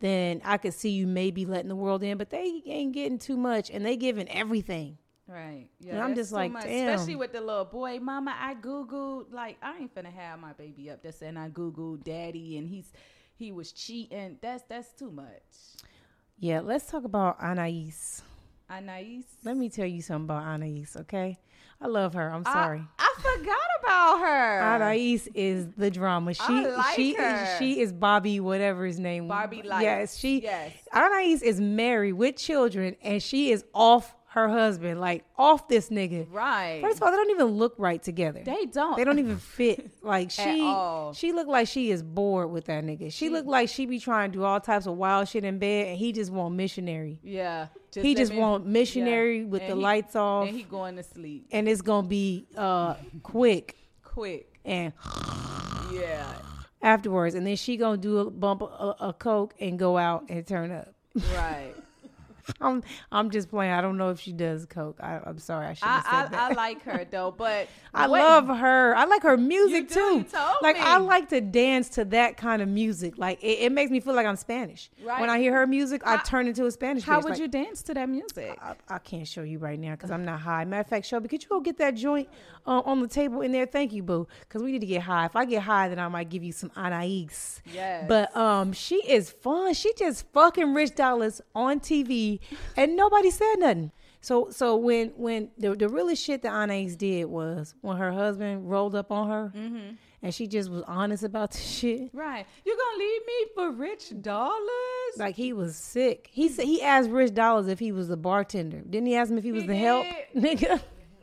then I could see you maybe letting the world in. But they ain't getting too much, and they giving everything.
Right. Yeah.
And I'm just like,
much.
damn.
Especially with the little boy, Mama. I googled, like, I ain't finna have my baby up there saying I googled daddy and he's he was cheating. That's that's too much.
Yeah. Let's talk about Anais.
Anais.
Let me tell you something about Anais. Okay, I love her. I'm sorry.
I, I forgot about her.
Anais is the drama. She
I like
she
her.
she is Bobby, whatever his name.
Barbie Light.
Yes, she.
Yes.
Anais is married with children, and she is off her husband, like off this nigga.
Right.
First of all, they don't even look right together.
They don't.
They don't even fit. Like she,
all.
she look like she is bored with that nigga. She, she look like she be trying to do all types of wild shit in bed, and he just want missionary.
Yeah.
He
let
just
me-
want missionary
yeah.
with
And
the
he-
lights off,
And he going to sleep
and it's gonna be uh quick
quick.
and
Yeah.
afterwards, and then she gonna do a bump a, a coke and go out and turn up.
Right.
I'm I'm just playing. I don't know if she does coke. I, I'm sorry. I should have
I,
said that.
I, I like her though, but
I
what-
love her. I like her music
You do?
too.
You told
like
me.
I like to dance to that kind of music. Like it, it makes me feel like I'm Spanish.
Right.
When I hear her music, I
How-
turn into a Spanish.
How
bitch.
would
Like,
you dance to that music?
I, I can't show you right now because I'm not high. Matter of fact, Shelby, could you go get that joint uh, on the table in there? Thank you, boo. Because we need to get high. If I get high, then I might give you some Anais.
Yes.
But um, she is fun. She just fucking Rich Dollaz on T V, and nobody said nothing. So so when when the the realest shit that Anais did was when her husband rolled up on her,
Mm-hmm.
and she just was honest about the shit.
Right. You gonna leave me for rich dollars?
Like he was sick. He said he asked Rich Dollaz if he was the bartender. Didn't he ask him if he was
He
the help,
did.
nigga?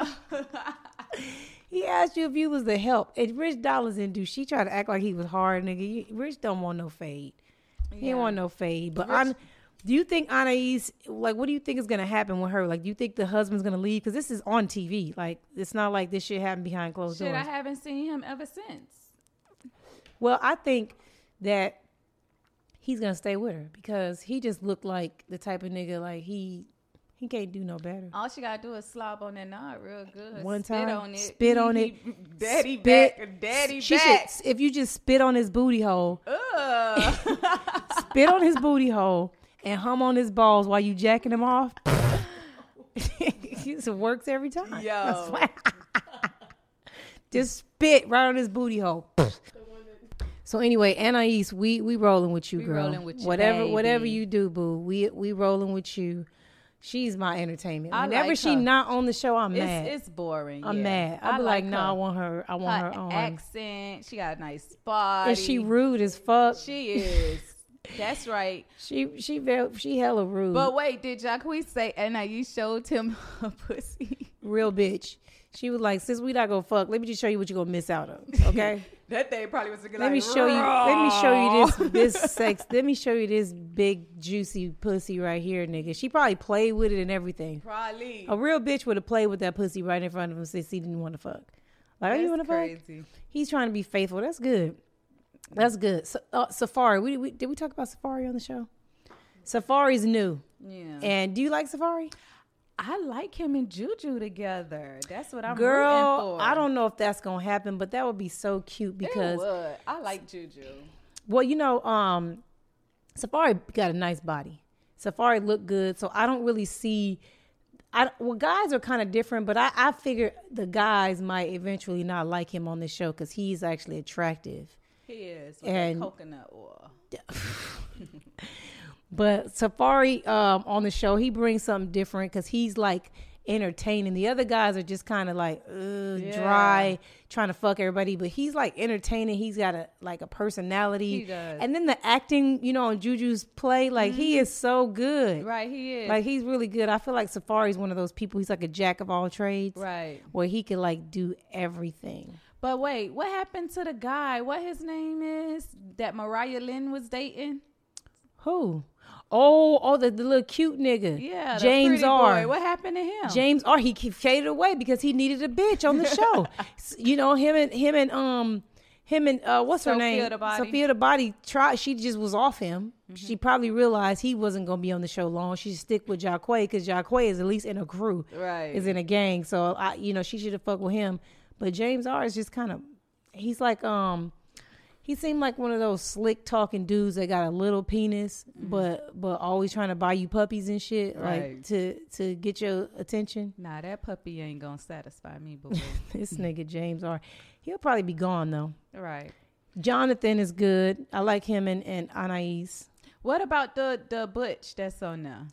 He asked you if you was the help. And Rich Dollaz didn't do. She tried to act like he was hard, nigga. You, Rich don't want no fade. He
Yeah.
don't want no fade. But
Rich-
An- do you think Anais, like, what do you think is gonna happen with her? Like, do you think the husband's gonna leave? Because this is on T V. Like, it's not like this shit happened behind closed
Shit,
doors.
I haven't seen him ever since.
Well, I think that he's gonna stay with her because he just looked like the type of nigga like he he can't do no better.
All she gotta do is slob on that knob real good.
One
spit
time,
on it.
spit on
He-
it.
he- Daddy
Spit.
back. Daddy
she
back.
should, if you just spit on his booty hole,
Ugh.
spit on his booty hole, and hum on his balls while you jacking him off. It works every time. I
Yo.
swear. Just spit right on his booty hole. So anyway, Anais, we we rolling with you,
We
girl.
rolling with you,
whatever
baby.
whatever you do, boo. We we rolling with you. She's my entertainment.
I
Whenever
like
she
her.
not on the show, I'm mad.
It's, it's boring.
I'm
yeah.
mad. I'll be like,
her.
nah, I want her. I want her,
her
on.
accent. She got a nice body.
Is she rude as fuck?
She is. That's right.
She she very she hella rude.
But wait, did Jacquees say, and now you showed him a pussy?
Real bitch. She was like, since we not gonna fuck, let me just show you what you're gonna miss out of. Okay.
That thing probably was looking
Let
like,
me show you. Let me show you this this sex. Let me show you this big juicy pussy right here, nigga. She probably played with it and everything.
Probably.
A real bitch would have played with that pussy right in front of him since he didn't want to fuck. Like, oh, you want to
That's
fuck?
crazy.
He's trying to be faithful. That's good. That's good. So, uh, Safari. We, we did we talk about Safari on the show? Safari's new.
Yeah.
And do you like Safari?
I like him and Juju together. That's what I'm
Girl,
rooting for.
I don't know if that's gonna happen, but that would be so cute because,
It would. I like Juju.
well, you know, um, Safari got a nice body. Safari looked good, so I don't really see. I well, guys are kind of different, but I I figure the guys might eventually not like him on this show because he's actually attractive.
He is. With
And-
that coconut oil.
But Safari um, on the show, he brings something different because he's like entertaining. The other guys are just kind of like ugh,
Yeah.
dry, trying to fuck everybody. But he's like entertaining. He's got a like a personality.
He does.
And then the acting, you know, on Juju's play, like he is so good.
Right, he is.
Like he's really good. I feel like Safari's one of those people. He's like a jack of all trades.
Right.
Where he can like do everything.
But wait, what happened to the guy? What his name is that Mariah Lynn was dating?
Who? Oh, oh, the, the little cute nigga.
Yeah, the
James
pretty
R.
boy. What happened to him?
James R. He faded away because he needed a bitch on the show. S- you know him and him and um him and uh what's her
Sophia
name?
the Body.
Sophia the Body. Tried. She just was off him. She probably realized he wasn't gonna be on the show long. She should stick with Jacquay because Jacquay is at least in a crew.
Right.
Is in a gang. So I, you know, she should have fucked with him. But James R. is just kind of. He's like um. He seemed like one of those slick talking dudes that got a little penis, mm. but but always trying to buy you puppies and shit, right. like to to get your attention.
Nah, that puppy ain't gonna satisfy me, boy.
This nigga James R. He'll probably be gone though.
Right.
Jonathan is good. I like him and, and Anais.
What about the the butch that's on there?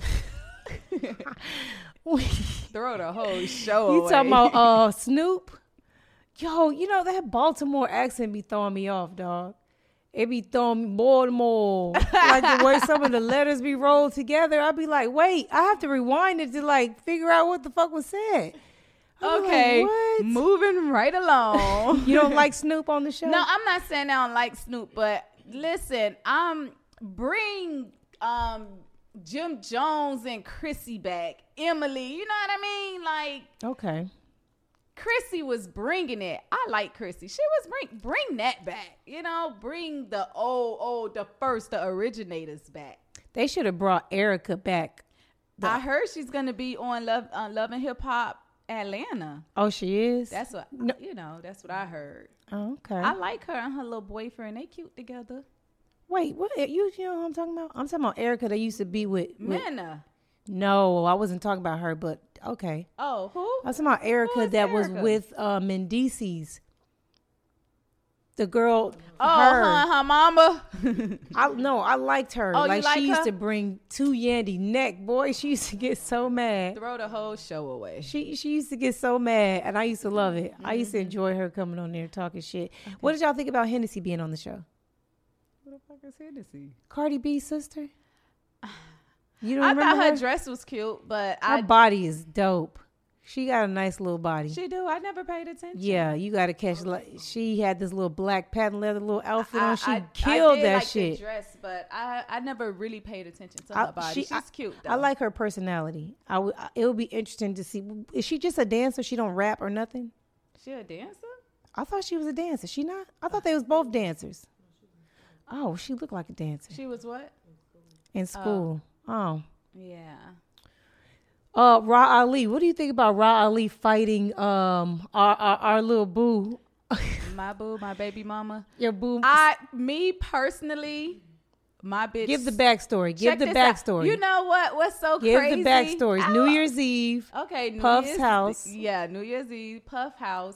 Throw the whole show
you
away.
talking about uh Snoop? Yo, you know that Baltimore accent be throwing me off, dog. It be throwing me more and more. Like the way some of the letters be rolled together. I be like, wait, I have to rewind it to like figure out what the fuck was said.
Okay,
like,
moving right along.
You don't like Snoop on the show?
No, I'm not saying I don't like Snoop, but listen, um, bring um Jim Jones and Chrissy back. Emily, you know what I mean? Like,
okay.
Chrissy was bringing it. I like Chrissy. She was bring bring that back. You know, bring the old, old, the first, the originators back.
They should have brought Erica back.
The- I heard she's gonna be on Love, uh, Love and Hip Hop Atlanta.
Oh, she is.
That's what
no.
you know. That's what I heard.
Oh, okay.
I like her and her little boyfriend. They cute together.
Wait, what? You you know what I'm talking about? I'm talking about Erica. That used to be with, with
Manna.
No, I wasn't talking about her, but okay.
Oh, who?
I was talking about Erica that Erica? was with uh, Mendices. The girl,
oh,
her,
her, her mama.
I no, I liked her.
Oh,
like,
you like
she
her?
used to bring two Yandy neck, boy. She used to get so mad.
Throw the whole show away.
She she used to get so mad, and I used to love it. Mm-hmm. I used to enjoy her coming on there talking shit. Okay. What did y'all think about Hennessy being on the show?
What the fuck is Hennessy?
Cardi B's sister. You don't
I
remember
thought her
her
dress was cute, but
her
I,
body is dope. She got a nice little body.
She do. I never paid attention.
Yeah, you got to catch. Like, she had this little black patent leather little outfit
I,
on. She
I,
killed
I did
that
like
shit.
The dress, but I, I never really paid attention to
I,
her body.
she,
She's
I,
cute. Though.
I like her personality. I w- it would be interesting to see. Is she just a dancer? She don't rap or nothing?
She a dancer?
I thought she was a dancer. She not? I thought they was both dancers. Oh, she looked like a dancer.
She was what?
In school. Oh. oh.
Yeah.
Uh, Ra Ali. What do you think about Ra Ali fighting um our our, our little boo?
My boo, my baby mama.
Your boo.
I, me personally, my bitch.
Give the backstory. Give the backstory.
Out. You know what? What's so
Give
crazy?
Give the backstory. New Year's Eve.
Okay. New
Puff's
Year's,
house.
Yeah, New Year's Eve. Puff house.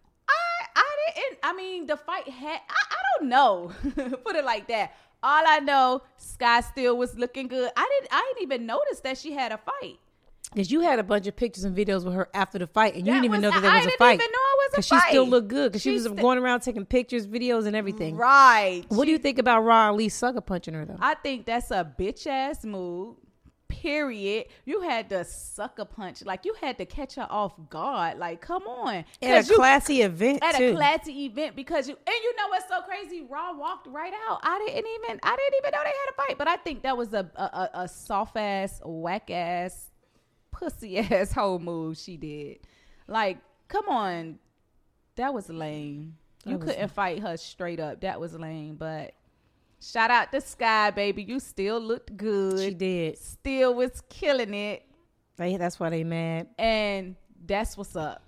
I I didn't. I mean, the fight had. I, I don't know. Put it like that. All I know, Sky Steele was looking good. I didn't. I didn't even notice that she had a fight.
Because you had a bunch of pictures and videos with her after the fight, and you
that
didn't even
was,
know that there was
I
a fight.
I didn't even know it was a fight.
Because she still looked good. Because she was
st-
going around taking pictures, videos, and everything.
Right.
What
she,
do you think about Ra Ali sucker punching her, though?
I think that's a bitch ass move. Period. You had to sucker punch. Like, you had to catch her off guard. Like, come on.
At a
you,
classy event,
At
too.
a classy event, because you, and you know what's so crazy? Raw walked right out. I didn't even, I didn't even know they had a fight. But I think that was a, a, a, a soft ass, whack ass, pussy ass whole move she did. Like, come on. That was lame. You
that
couldn't
was...
fight her straight up. That was lame. But shout out to Sky, baby. You still looked good.
She did.
Still was killing it.
They, that's why they mad.
And that's what's up.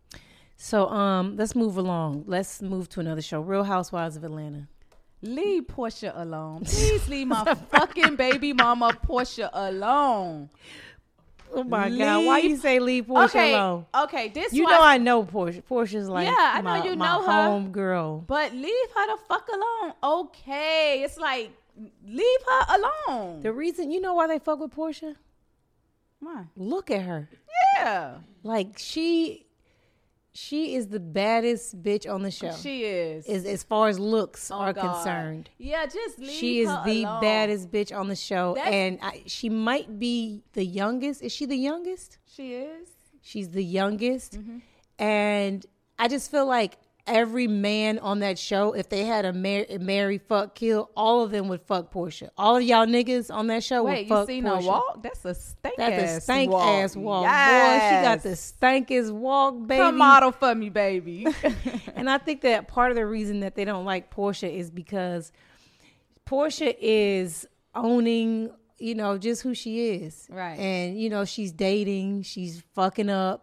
So um, let's move along. Let's move to another show. Real Housewives of Atlanta.
Leave Portia alone. Please leave my fucking baby mama Portia alone.
Oh my
leave.
God! Why you say leave Portia
okay,
alone?
Okay, this
you
why,
know I know Portia. Portia's like
yeah, I know
my,
you
my
know her,
home girl.
But leave her the fuck alone. Okay, it's like leave her alone.
The reason you know why they fuck with Portia?
Why?
Look at her.
Yeah,
like she. She is the baddest bitch on the show.
She is.
As, as far as looks
oh
are
God. concerned.
Yeah,
just leave
She is
her
the
alone.
baddest bitch on the show.
That's,
and I, she might be the youngest. Is she the youngest?
She is.
She's the youngest.
Mm-hmm.
And I just feel like every man on that show, if they had a mar- marry, fuck, kill, all of them would fuck Portia. All of y'all niggas on that show
Wait,
would fuck
you seen
Portia.
her walk? That's a stank
That's
ass
a stank
walk.
ass walk.
Yes.
Boy, she got the stankest walk, baby.
Come model for me, baby.
And I think that part of the reason that they don't like Portia is because Portia is owning, you know, just who she is.
Right.
And, you know, she's dating, she's fucking up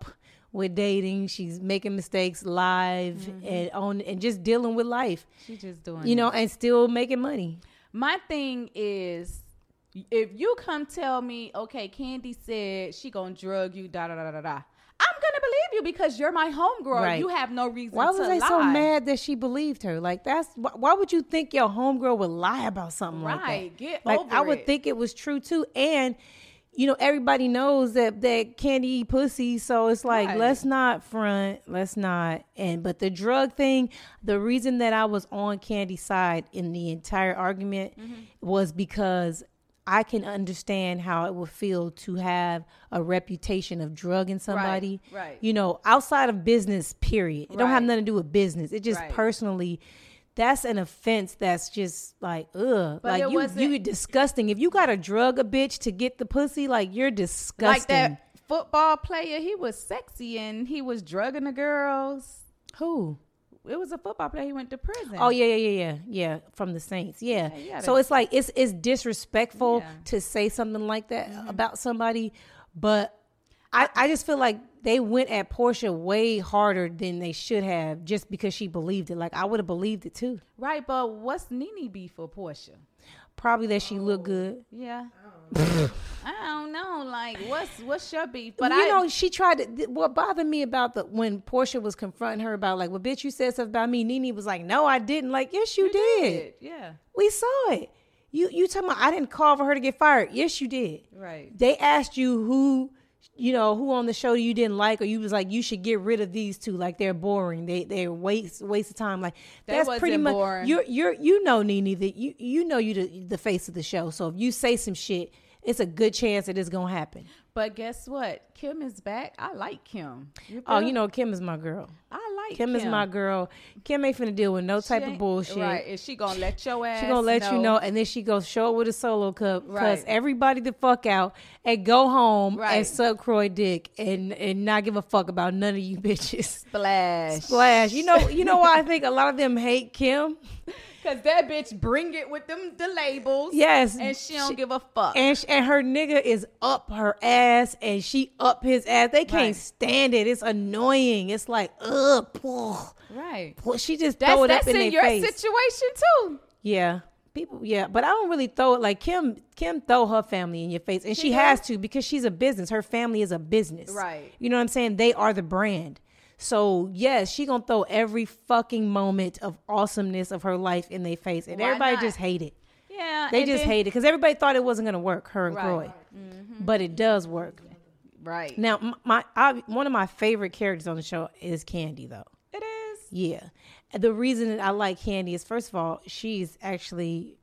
with dating. She's making mistakes live mm-hmm. and on and just dealing with life.
She's just doing,
you know,
it.
and still making money.
My thing is, if you come tell me, okay, Candy said she gonna drug you, da da da da da, I'm gonna believe you because you're my homegirl. Right. You have no reason.
Why was
to
they
lie.
so mad that she believed her? Like that's why, why would you think your homegirl would lie about something
right.
like that?
Right, get
like,
over
I would
it.
think it was true too, and. You know, everybody knows that that Candy eat pussy, so it's like right. let's not front, let's not. And but the drug thing, the reason that I was on Candy's side in the entire argument mm-hmm. was because I can understand how it would feel to have a reputation of drugging somebody.
Right. right.
You know, outside of business, period. It
right.
don't have nothing to do with business. It just
right.
personally. That's an offense that's just like, ugh.
But
like, you, you disgusting. If you got to drug a bitch to get the pussy, like, you're disgusting.
Like that football player, he was sexy and he was drugging the girls.
Who?
It was a football player. He went to prison.
Oh, yeah, yeah, yeah, yeah. Yeah, from the Saints. Yeah. yeah so to, it's like, it's it's disrespectful yeah. to say something like that mm-hmm. about somebody. But I, I just feel like they went at Portia way harder than they should have just because she believed it. Like, I would have believed it too.
Right, but what's Nene be for Portia?
Probably that she oh. looked good.
Yeah. I don't know. Like, what's what's your beef? But
you
I,
know, she tried to. What bothered me about the when Portia was confronting her about like, well, bitch, you said stuff about me. Nene was like, no, I didn't. Like, yes, you, you did.
did. Yeah,
we saw it. You you talking about I didn't call for her to get fired? Yes, you did.
Right.
They asked you who. You know, who on the show you didn't like, or you was like, you should get rid of these two. Like, they're boring. They they're waste waste of time. Like,
that
that's pretty much
boring.
you're you're you know, Nene, that you you know you the, the face of the show. So if you say some shit, it's a good chance that it's gonna happen.
But guess what? Kim is back. I like Kim.
You oh, you know, Kim is my girl.
I like
Kim. Kim is my girl. Kim ain't finna deal with no type of bullshit.
Right. Is she gonna let your ass
She gonna let
know?
you know, and then she go show up with a solo cup.
Right.
Cause everybody the fuck out and go home
right.
and suck Croy dick and, and not give a fuck about none of you bitches.
Splash.
Splash. You know, you know why I think a lot of them hate Kim?
Cause that bitch bring it with them the labels.
Yes,
and she don't she, give a fuck.
And she, and her nigga is up her ass, and she up his ass. They can't right. stand it. It's annoying. It's like ugh. Ugh.
Right.
Well, she just
that's,
throw it
that's
up in,
in
their
your
face.
situation too.
Yeah, people. Yeah, but I don't really throw it like Kim. Kim throw her family in your face, and she, she has to because she's a business. Her family is a business.
Right.
You know what I'm saying? They are the brand. So, yes, she going to throw every fucking moment of awesomeness of her life in their face. And Why everybody not? just hate it.
Yeah.
They just then, hate it because everybody thought it wasn't going to work, her and
right.
Croy.
Mm-hmm.
But it does work.
Right.
Now, my I, one of my favorite characters on the show is Candy, though.
It is?
Yeah. And the reason that I like Candy is, first of all, she's actually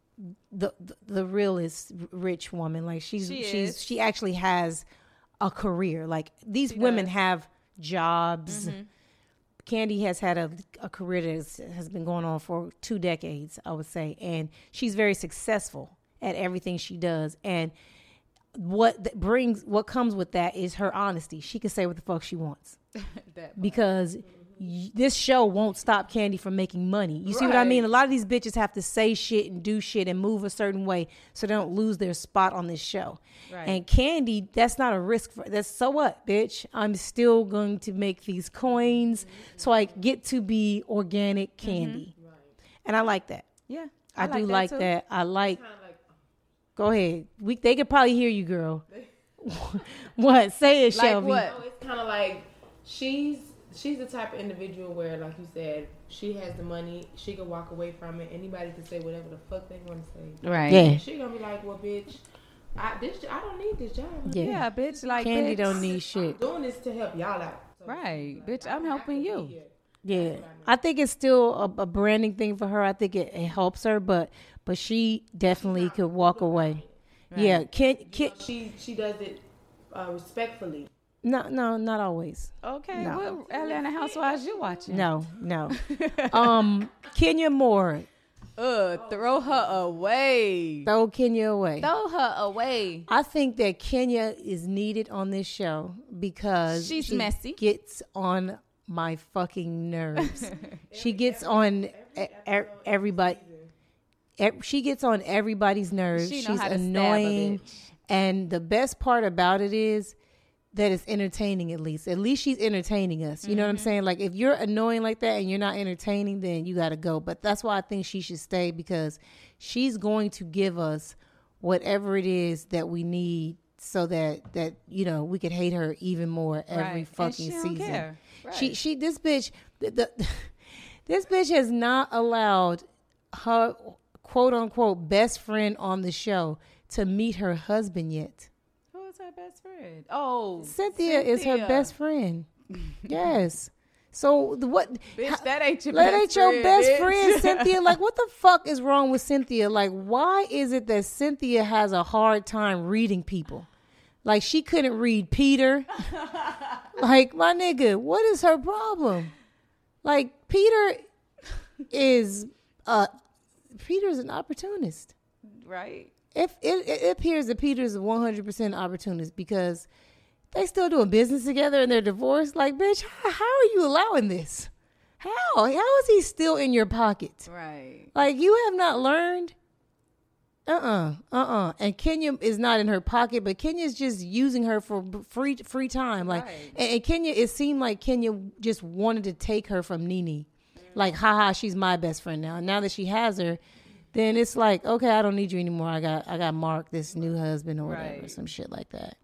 the the, the realest rich woman. Like, she's
she
she's
is.
she actually has a career. Like, these
she
women
does.
have jobs.
Mm-hmm.
Candy has had a, a career that is, has been going on for two decades, I would say, and she's very successful at everything she does. And what th- brings, what comes with that is her honesty. She can say what the fuck she wants because y- this show won't stop Candy from making money. You right. see what I mean? A lot of these bitches have to say shit and do shit and move a certain way so they don't lose their spot on this show. Right. And Candy, that's not a risk for that's so what, bitch? I'm still going to make these coins mm-hmm. so I get to be organic Candy. Mm-hmm. Right. And I like that.
Yeah.
I, I do
like that
like
too.
that. I like, like Go ahead. We they could probably hear you, girl. What? Say it,
like
Shelby.
What?
Oh, it's kind of like she's she's the type of individual where, like you said, she has the money. She can walk away from it. Anybody can say whatever the fuck they want to say.
Right.
Yeah.
She gonna be like, well, bitch, I this I don't need this job.
Yeah,
yeah bitch. Like
Candy
bitch.
don't need shit.
I'm doing this to help y'all out. So,
right,
like,
bitch. I'm helping you.
Yeah, I think it's still a, a branding thing for her. I think it, it helps her, but but she definitely could walk away. Right. Yeah, can can
she she does it uh, respectfully.
No, no, not always.
Okay,
no.
what Atlanta Housewives you watching?
No, no. um, Kenya Moore.
Uh, throw her away.
Throw Kenya away.
Throw her away.
I think that Kenya is needed on this show because
she's
she
messy.
Gets on my fucking nerves. She gets on every, every, everybody. She gets on everybody's nerves.
She
She's annoying. And the best part about it is that is entertaining. At least, at least she's entertaining us. You mm-hmm. know what I'm saying? Like if you're annoying like that and you're not entertaining, then you got to go. But that's why I think she should stay, because she's going to give us whatever it is that we need, so that that you know we could hate her even more every
right.
fucking
and she
season.
Don't care. Right.
She she this bitch the, the this bitch has not allowed her quote unquote best friend on the show to meet her husband yet.
Who is her best friend? Oh,
Cynthia, Cynthia. is her best friend. Yes. So the, what?
Bitch, that ain't your
that
best
ain't
friend,
your best
bitch.
friend, Cynthia. Like, what the fuck is wrong with Cynthia? Like, why is it that Cynthia has a hard time reading people? Like, she couldn't read Peter. Like, my nigga, what is her problem? Like, Peter is uh, Peter's an opportunist,
right?
If it, it appears that Peter's a one hundred percent opportunist, because they still doing business together and they're divorced. Like, bitch, how, how are you allowing this? How? How is he still in your pocket?
Right.
Like, you have not learned? Uh-uh. Uh-uh. And Kenya is not in her pocket, but Kenya's just using her for free free time. Like,
right.
and, and Kenya, it seemed like Kenya just wanted to take her from Nene. Mm-hmm. Like, haha, she's my best friend now. And now that she has her, then it's like, okay, I don't need you anymore. I got I got Mark, this new husband or whatever,
right.
some shit like that.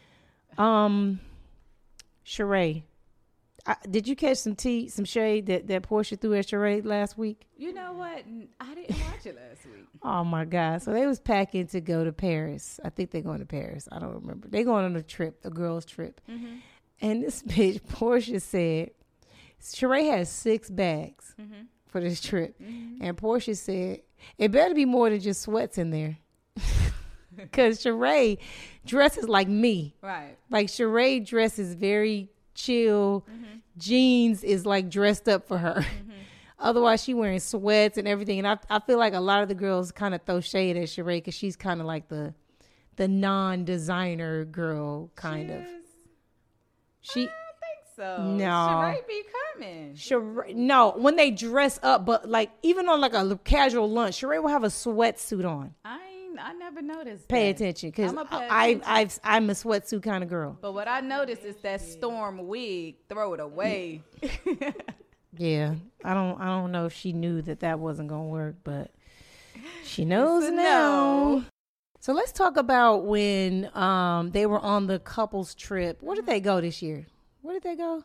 Um, Sheree, I, did you catch some tea, some shade that, that Portia threw at Sheree last week?
You know what? I didn't watch it last week.
Oh my God! So they was packing to go to Paris. I think they're going to Paris. I don't remember. They going on a trip, a girls' trip. Mm-hmm. And this bitch Portia said, Sheree has six bags mm-hmm. for this trip, mm-hmm. and Portia said it better be more than just sweats in there. Because Sheree dresses like me.
Right.
Like Sheree dresses very chill. Mm-hmm. Jeans is like dressed up for her. Mm-hmm. Otherwise, she wearing sweats and everything. And I I feel like a lot of the girls kind of throw shade at Sheree because she's kind of like the the non-designer girl, kind
she
of.
Is?
She.
I don't think so.
No.
Sheree be coming.
Sheree, no, when they dress up, but like even on like a casual lunch, Sheree will have a sweatsuit on.
I I never noticed.
Pay
that.
attention, because
I,
I, I've, I'm a sweatsuit kind of girl.
But what I noticed is that storm wig. Throw it away.
Yeah, I don't, I don't know if she knew that that wasn't gonna work, but she knows
so
now.
No.
So let's talk about when um they were on the couples trip. Where did they go this year? Where did they go?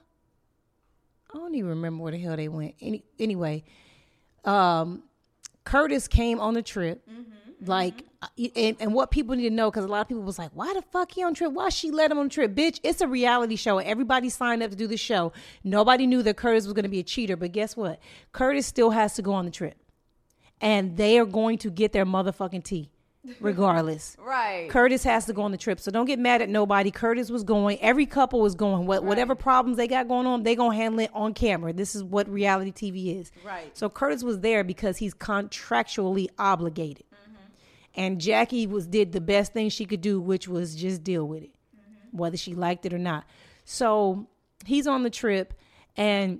I don't even remember where the hell they went. Any, anyway, um, Curtis came on the trip. Mm-hmm. Like, and, and what people need to know, because a lot of people was like, why the fuck he on trip? Why she let him on trip? Bitch, it's a reality show. Everybody signed up to do the show. Nobody knew that Curtis was going to be a cheater. But guess what? Curtis still has to go on the trip. And they are going to get their motherfucking tea, regardless.
Right.
Curtis has to go on the trip. So don't get mad at nobody. Curtis was going. Every couple was going. What, right. Whatever problems they got going on, they going to handle it on camera. This is what reality T V is.
Right.
So Curtis was there because he's contractually obligated. And Jackie was did the best thing she could do, which was just deal with it, mm-hmm. whether she liked it or not. So he's on the trip, and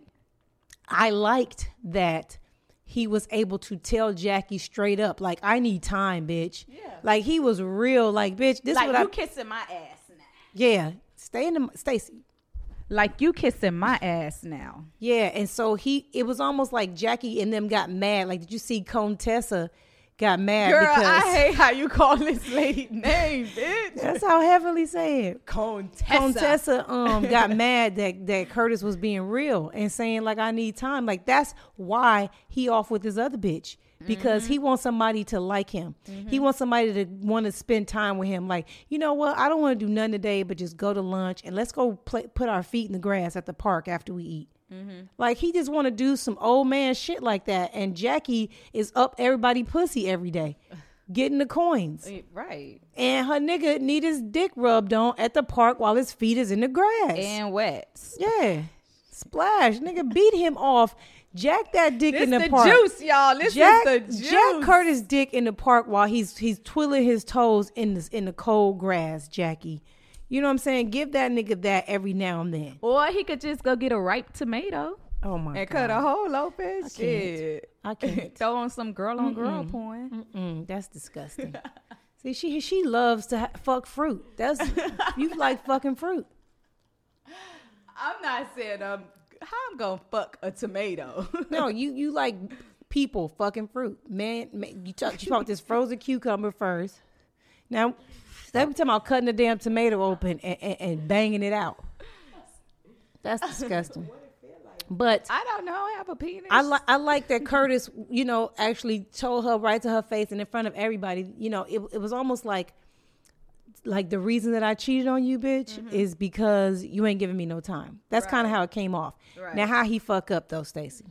I liked that he was able to tell Jackie straight up, like, I need time, bitch. Yeah. Like, he was real, like, bitch, this
like
is what
you
I...
kissing my ass now.
Yeah. Stay in the... Stacey.
Like, you kissing my ass now.
Yeah, and so he... It was almost like Jackie and them got mad. Like, did you see Contessa... got mad
Girl,
because
I hate how you call this lady name, bitch.
That's how Heavenly say it.
Contessa.
Contessa um got mad that, that Curtis was being real and saying, like, I need time. Like, that's why he off with his other bitch. Because mm-hmm. he wants somebody to like him. Mm-hmm. He wants somebody to want to spend time with him. Like, you know what? I don't want to do nothing today but just go to lunch and let's go play, put our feet in the grass at the park after we eat. Mm-hmm. Like, he just want to do some old man shit like that. And Jackie is up everybody pussy every day, getting the coins.
Right.
And her nigga need his dick rubbed on at the park while his feet is in the grass.
And wet.
Yeah. Splash. Nigga beat him off. Jack that dick
this
in the,
the
park.
Juice, y'all. This
Jack,
is the juice.
Jack Curtis dick in the park while he's he's twiddling his toes in the, in the cold grass, Jackie. You know what I'm saying? Give that nigga that every now and then.
Or he could just go get a ripe tomato.
Oh my
and
God.
cut a hole open.
I
Shit.
Can't. I can't.
Throw on some girl on girl porn.
Mm-mm. That's disgusting. See, she she loves to ha- fuck fruit. That's you like fucking fruit.
I'm not saying um how I'm gonna fuck a tomato.
No, you you like people fucking fruit, man. man you talk you talk this frozen cucumber first. Now, every time I'm cutting a damn tomato open and, and, and banging it out, that's disgusting. But
I don't know. I have a penis.
I like I like that Curtis, you know, actually told her right to her face and in front of everybody. You know, it it was almost like, like the reason that I cheated on you, bitch, mm-hmm. is because you ain't giving me no time. That's right. Kind of how it came off. Right. Now, how he fuck up though, Stacey?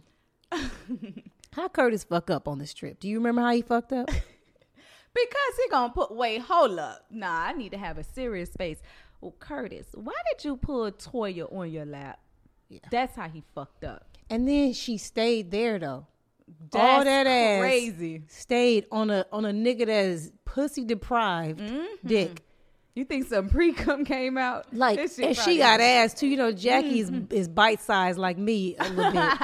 How Curtis fuck up on this trip? Do you remember how he fucked up?
Because he gonna put, wait, hold up. Nah, I need to have a serious face. Well, Curtis, why did you pull Toya on your lap? Yeah. That's how he fucked up.
And then she stayed there though.
That's
all that ass
crazy.
Stayed on a on a nigga that is pussy deprived mm-hmm. dick.
You think some pre-cum came out?
Like, and she got ass too. You know, Jackie mm-hmm. is, is bite sized like me a little bit.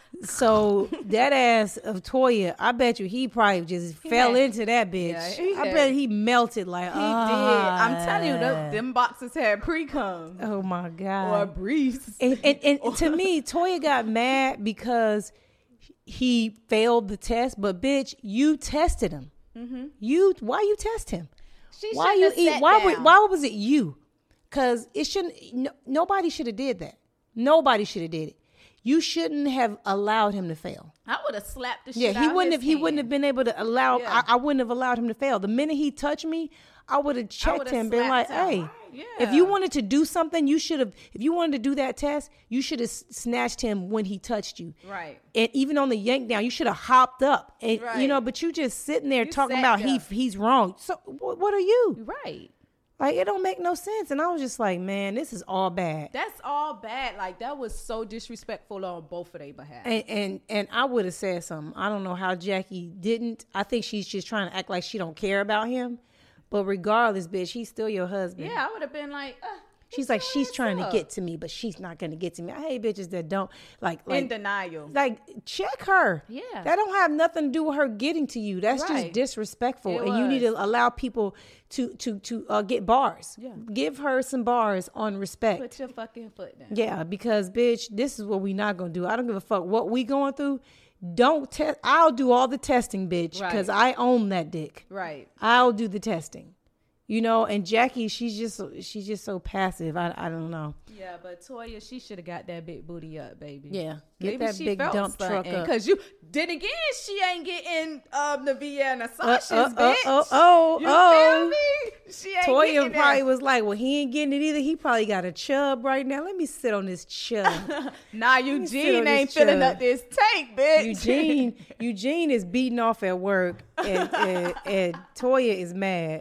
So that ass of Toya, I bet you he probably just he fell had, into that bitch. Yeah, I had, bet he melted like. He oh,
did. I'm telling you, them, them boxes had pre-cum.
Oh my god.
Or briefs.
And, and, and to me, Toya got mad because he failed the test. But bitch, you tested him. Mm-hmm. You why you test him?
She
why you eat? Why were, why was it you? Because it shouldn't. No, nobody should have did that. Nobody should have did it. You shouldn't have allowed him to fail.
I would have slapped the shit
yeah,
out
he wouldn't
his
have. He
hand.
wouldn't have been able to allow.
Yeah.
I, I wouldn't have allowed him to fail. The minute he touched me, I would have checked him, been like,
him.
"Hey,
yeah.
if you wanted to do something, you should have. If you wanted to do that test, you should have snatched him when he touched you.
Right.
And even on the yank down, you should have hopped up. And
right.
you know, but you just sitting there
you
talking about he he's wrong. So what, what are you?
Right.
Like, it don't make no sense. And I was just like, man, this is all bad.
That's all bad. Like, that was so disrespectful on both of their behalf.
And and, and I would have said something. I don't know how Jackie didn't. I think she's just trying to act like she don't care about him. But regardless, bitch, he's still your husband.
Yeah, I would have been like, uh,
she's like, she's trying up. to get to me, but she's not going to get to me. I hate bitches that don't, like. like
in denial.
Like, check her.
Yeah.
That don't have nothing to do with her getting to you. That's right. just disrespectful. It and was. You need to allow people to to to uh, get bars. Yeah. Give her some bars on respect.
Put your fucking foot down.
Yeah, because, bitch, this is what we not going to do. I don't give a fuck what we going through. Don't test. I'll do all the testing, bitch, because right. I own that dick.
Right.
I'll do the testing. You know, and Jackie, she's just she's just so passive. I I don't know.
Yeah, but Toya, she should have got that big booty up, baby.
Yeah, get
Maybe
that big dump truck up.
Because you, then again, she ain't getting um the Vienna sausages,
uh, uh,
bitch.
Oh, oh, oh,
you
oh.
feel me? She ain't
Toya
getting
probably
that.
was like, well, he ain't getting it either. He probably got a chub right now. Let me sit on this chub.
Nah, Eugene ain't filling up this tank, bitch.
Eugene, Eugene is beating off at work, and, and, and Toya is mad.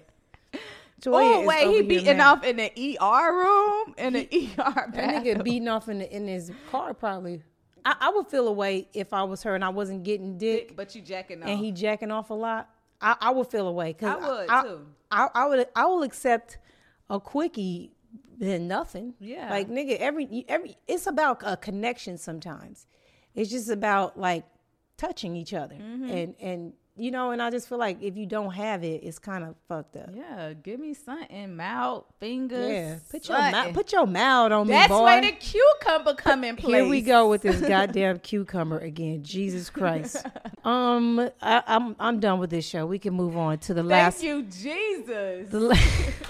Toya oh wait, he beating off in the E R room, in the E R bathroom.
That nigga beating off in the, in his car probably. I, I would feel a way if I was her and I wasn't getting dick,
but you jacking off,
and he jacking off a lot. I, I would feel a way because
I would
I,
too.
I, I would I will accept a quickie than nothing.
Yeah,
like nigga, every every it's about a connection. Sometimes it's just about like touching each other mm-hmm. and and. You know, and I just feel like if you don't have it, it's kind of fucked up.
Yeah, give me something, mouth, fingers.
Yeah, put your mouth, put your mouth on
That's
me, boy.
That's where the cucumber come in place.
Here we go with this goddamn cucumber again. Jesus Christ. um, I, I'm I'm done with this show. We can move on to the
Thank
last.
Thank you, Jesus.
The la-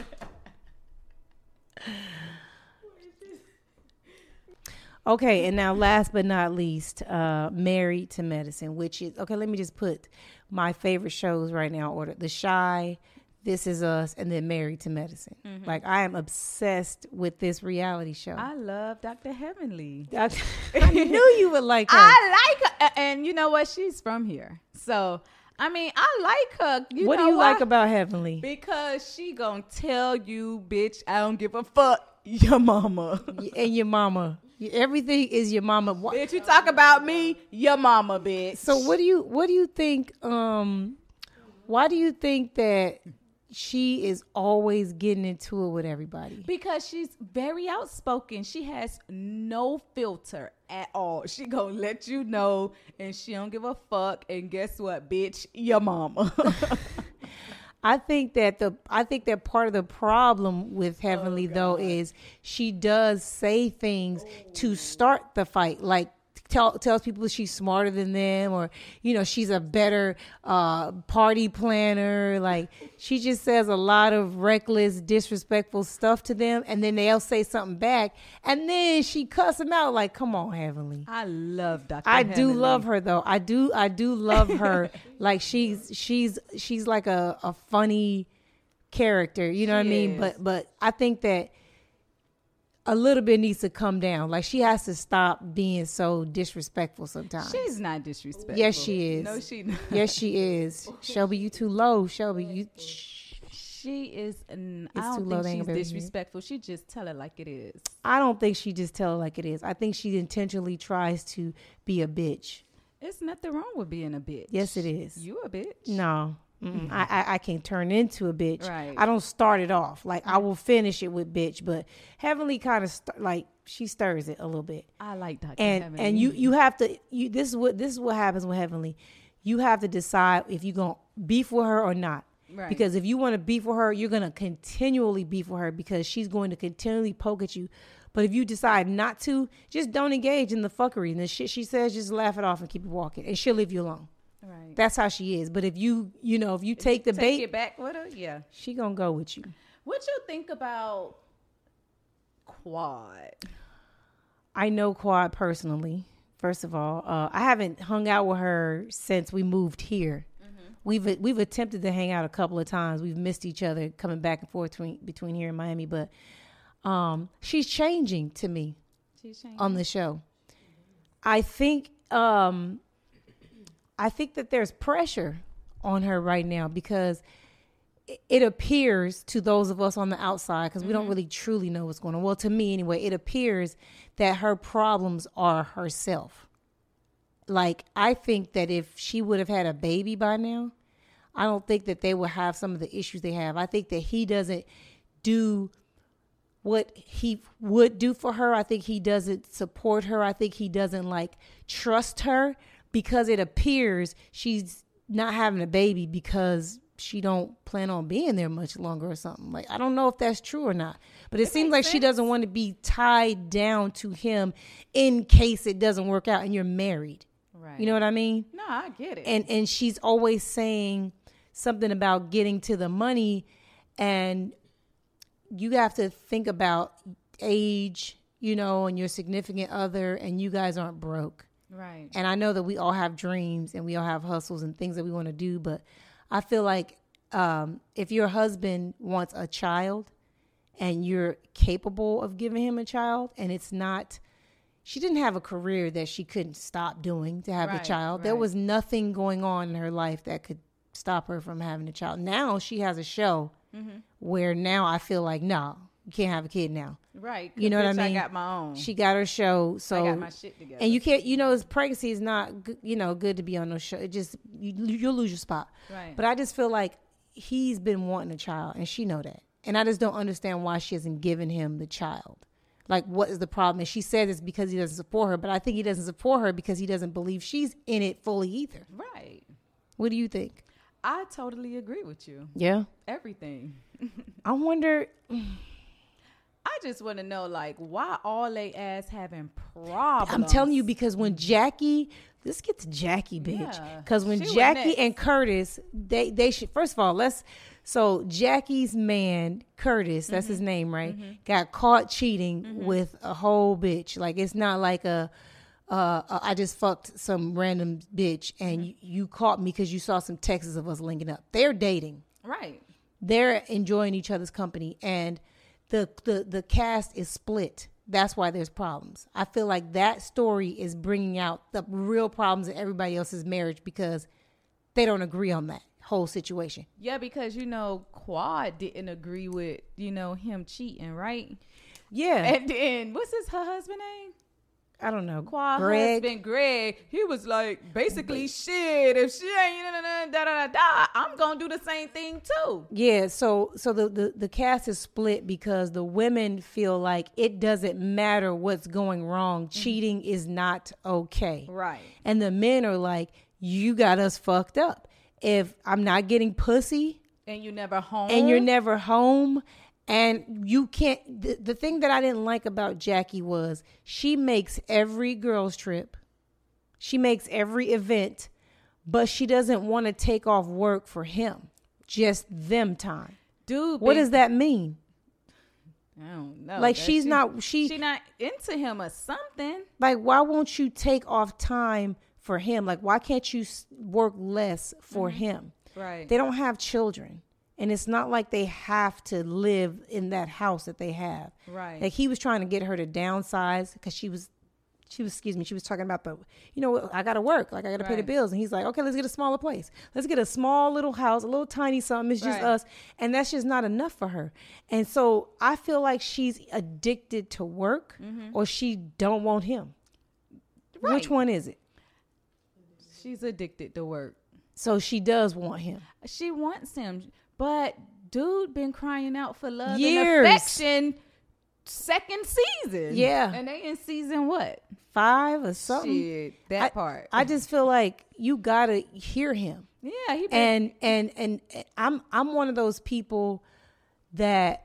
Okay, and now last but not least, uh, Married to Medicine, which is okay. Let me just put my favorite shows right now in order: The Chi, This Is Us, and then Married to Medicine. Mm-hmm. Like I am obsessed with this reality show.
I love Doctor Heavenly.
Doctor I knew you would like her.
I like her, and you know what? She's from here, so. I mean, I like her. You
what
know
do you
why?
like about Heavenly?
Because she gonna tell you, bitch, I don't give a fuck, your mama.
And your mama. Everything is your mama.
Bitch, you talk about me, your mama, bitch.
So what do you what do you think um why do you think that she is always getting into it with everybody?
Because she's very outspoken. She has no filter at all. She gonna let you know, and she don't give a fuck. And guess what, bitch? Your mama.
I think that the I think that part of the problem with Heavenly oh, though is she does say things oh. to start the fight, like tell, tells people she's smarter than them, or you know she's a better uh, party planner. Like she just says a lot of reckless, disrespectful stuff to them, and then they'll say something back, and then she cuss them out. Like, come on, Heavenly.
I love Doctor
I
Heavenly.
do love her though. I do. I do love her. Like she's she's she's like a, a funny character. You know she what I mean? Is. But but I think that a little bit needs to come down. Like she has to stop being so disrespectful sometimes.
She's not disrespectful.
Yes, she is.
No, she not.
Yes, she is. Shelby, you too low. Shelby, you.
She is. N- I don't think she's disrespectful. She just tell it like it is.
I don't think she just tell it like it is. I think she intentionally tries to be a bitch.
It's nothing wrong with being a bitch.
Yes, it is.
You a bitch?
No. Mm-hmm. I, I I can turn into a bitch.
Right.
I don't start it off. Like I will finish it with bitch, but Heavenly kind of st- like she stirs it a little bit.
I like Doctor
And
Heavenly.
and you you have to you this is what this is what happens with Heavenly. You have to decide if you're gonna beef with her or not. Right. Because if you want to beef with her, you're gonna continually beef with her because she's going to continually poke at you. But if you decide not to, just don't engage in the fuckery and the shit she says. Just laugh it off and keep it walking, and she'll leave you alone. Right. That's how she is. But if you, you know, if you if take you the
take
bait,
it back with her, yeah,
she gonna go with you.
What you think about Quad?
I know Quad personally. First of all, uh, I haven't hung out with her since we moved here. Mm-hmm. We've we've attempted to hang out a couple of times. We've missed each other coming back and forth between, between here and Miami. But um, she's changing to me she's changing. on the show. I think. Um, I think that there's pressure on her right now because it appears to those of us on the outside, because mm-hmm. we don't really truly know what's going on. Well, to me anyway, it appears that her problems are herself. Like, I think that if she would have had a baby by now, I don't think that they would have some of the issues they have. I think that he doesn't do what he would do for her. I think he doesn't support her. I think he doesn't, like, trust her. Because it appears she's not having a baby because she don't plan on being there much longer or something. Like, I don't know if that's true or not. But it, it seems like sense. She doesn't want to be tied down to him in case it doesn't work out and you're married. Right. You know what I mean?
No, I get it.
And and she's always saying something about getting to the money. And you have to think about age, you know, and your significant other, and you guys aren't broke.
Right.
And I know that we all have dreams and we all have hustles and things that we want to do. But I feel like um, if your husband wants a child and you're capable of giving him a child, and it's not, she didn't have a career that she couldn't stop doing to have right, the child. Right. There was nothing going on in her life that could stop her from having a child. Now she has a show mm-hmm. where now I feel like, no, you can't have a kid now.
Right.
You know what I mean?
I got my own.
She got her show. So
I got my shit together.
And you can't, you know, pregnancy is not, good, you know, good to be on no show. It just, you, you'll lose your spot.
Right.
But I just feel like he's been wanting a child and she know that. And I just don't understand why she hasn't given him the child. Like, what is the problem? And she says it's because he doesn't support her. But I think he doesn't support her because he doesn't believe she's in it fully either.
Right.
What do you think?
I totally agree with you.
Yeah?
Everything.
I wonder...
I just want to know, like, why all they ass having problems?
I'm telling you, because when Jackie, let's get to Jackie, bitch. Because
yeah,
when Jackie and Curtis, they they should, first of all, let's, so Jackie's man, Curtis, that's mm-hmm. his name, right? Mm-hmm. Got caught cheating mm-hmm. with a whole bitch. Like, it's not like a, uh, a I just fucked some random bitch and mm-hmm. you, you caught me because you saw some texts of us linking up. They're dating.
Right.
They're enjoying each other's company. And The, the the cast is split. That's why there's problems. I feel like that story is bringing out the real problems in everybody else's marriage because they don't agree on that whole situation.
Yeah, because, you know, Quad didn't agree with, you know, him cheating, right?
Yeah.
And then, what's his her husband name?
I don't know.
Quad
Greg.
husband Greg, he was like, basically, shit, if she ain't da da da da, I'm gonna do the same thing too.
Yeah, so so the, the, the cast is split because the women feel like it doesn't matter what's going wrong. Mm-hmm. Cheating is not okay.
Right.
And the men are like, you got us fucked up. If I'm not getting pussy,
And you never home.
And you're never home. And you can't. The, the thing that I didn't like about Jackie was she makes every girls trip. She makes every event, but she doesn't want to take off work for him. Just them time.
Dude,
what
been,
does that mean?
I don't know.
Like
that
she's
she,
not she
she not into him or something.
Like, why won't you take off time for him? Like, why can't you work less for mm-hmm. him?
Right.
They don't have children. And it's not like they have to live in that house that they have.
Right.
Like, he was trying to get her to downsize because she was, she was, excuse me, she was talking about the, you know, I got to work. Like, I got to right. pay the bills. And he's like, okay, let's get a smaller place. Let's get a small little house, a little tiny something. It's just right. us. And that's just not enough for her. And so I feel like she's addicted to work mm-hmm. or she don't want him. Right. Which one is it?
She's addicted to work.
So she does want him.
She wants him. But dude been crying out for love
Years.
and affection second season.
Yeah.
And they in season what?
Five or something.
Shit, that
I,
part.
I just feel like you gotta hear him.
Yeah, he been-
and and and I'm I'm one of those people that,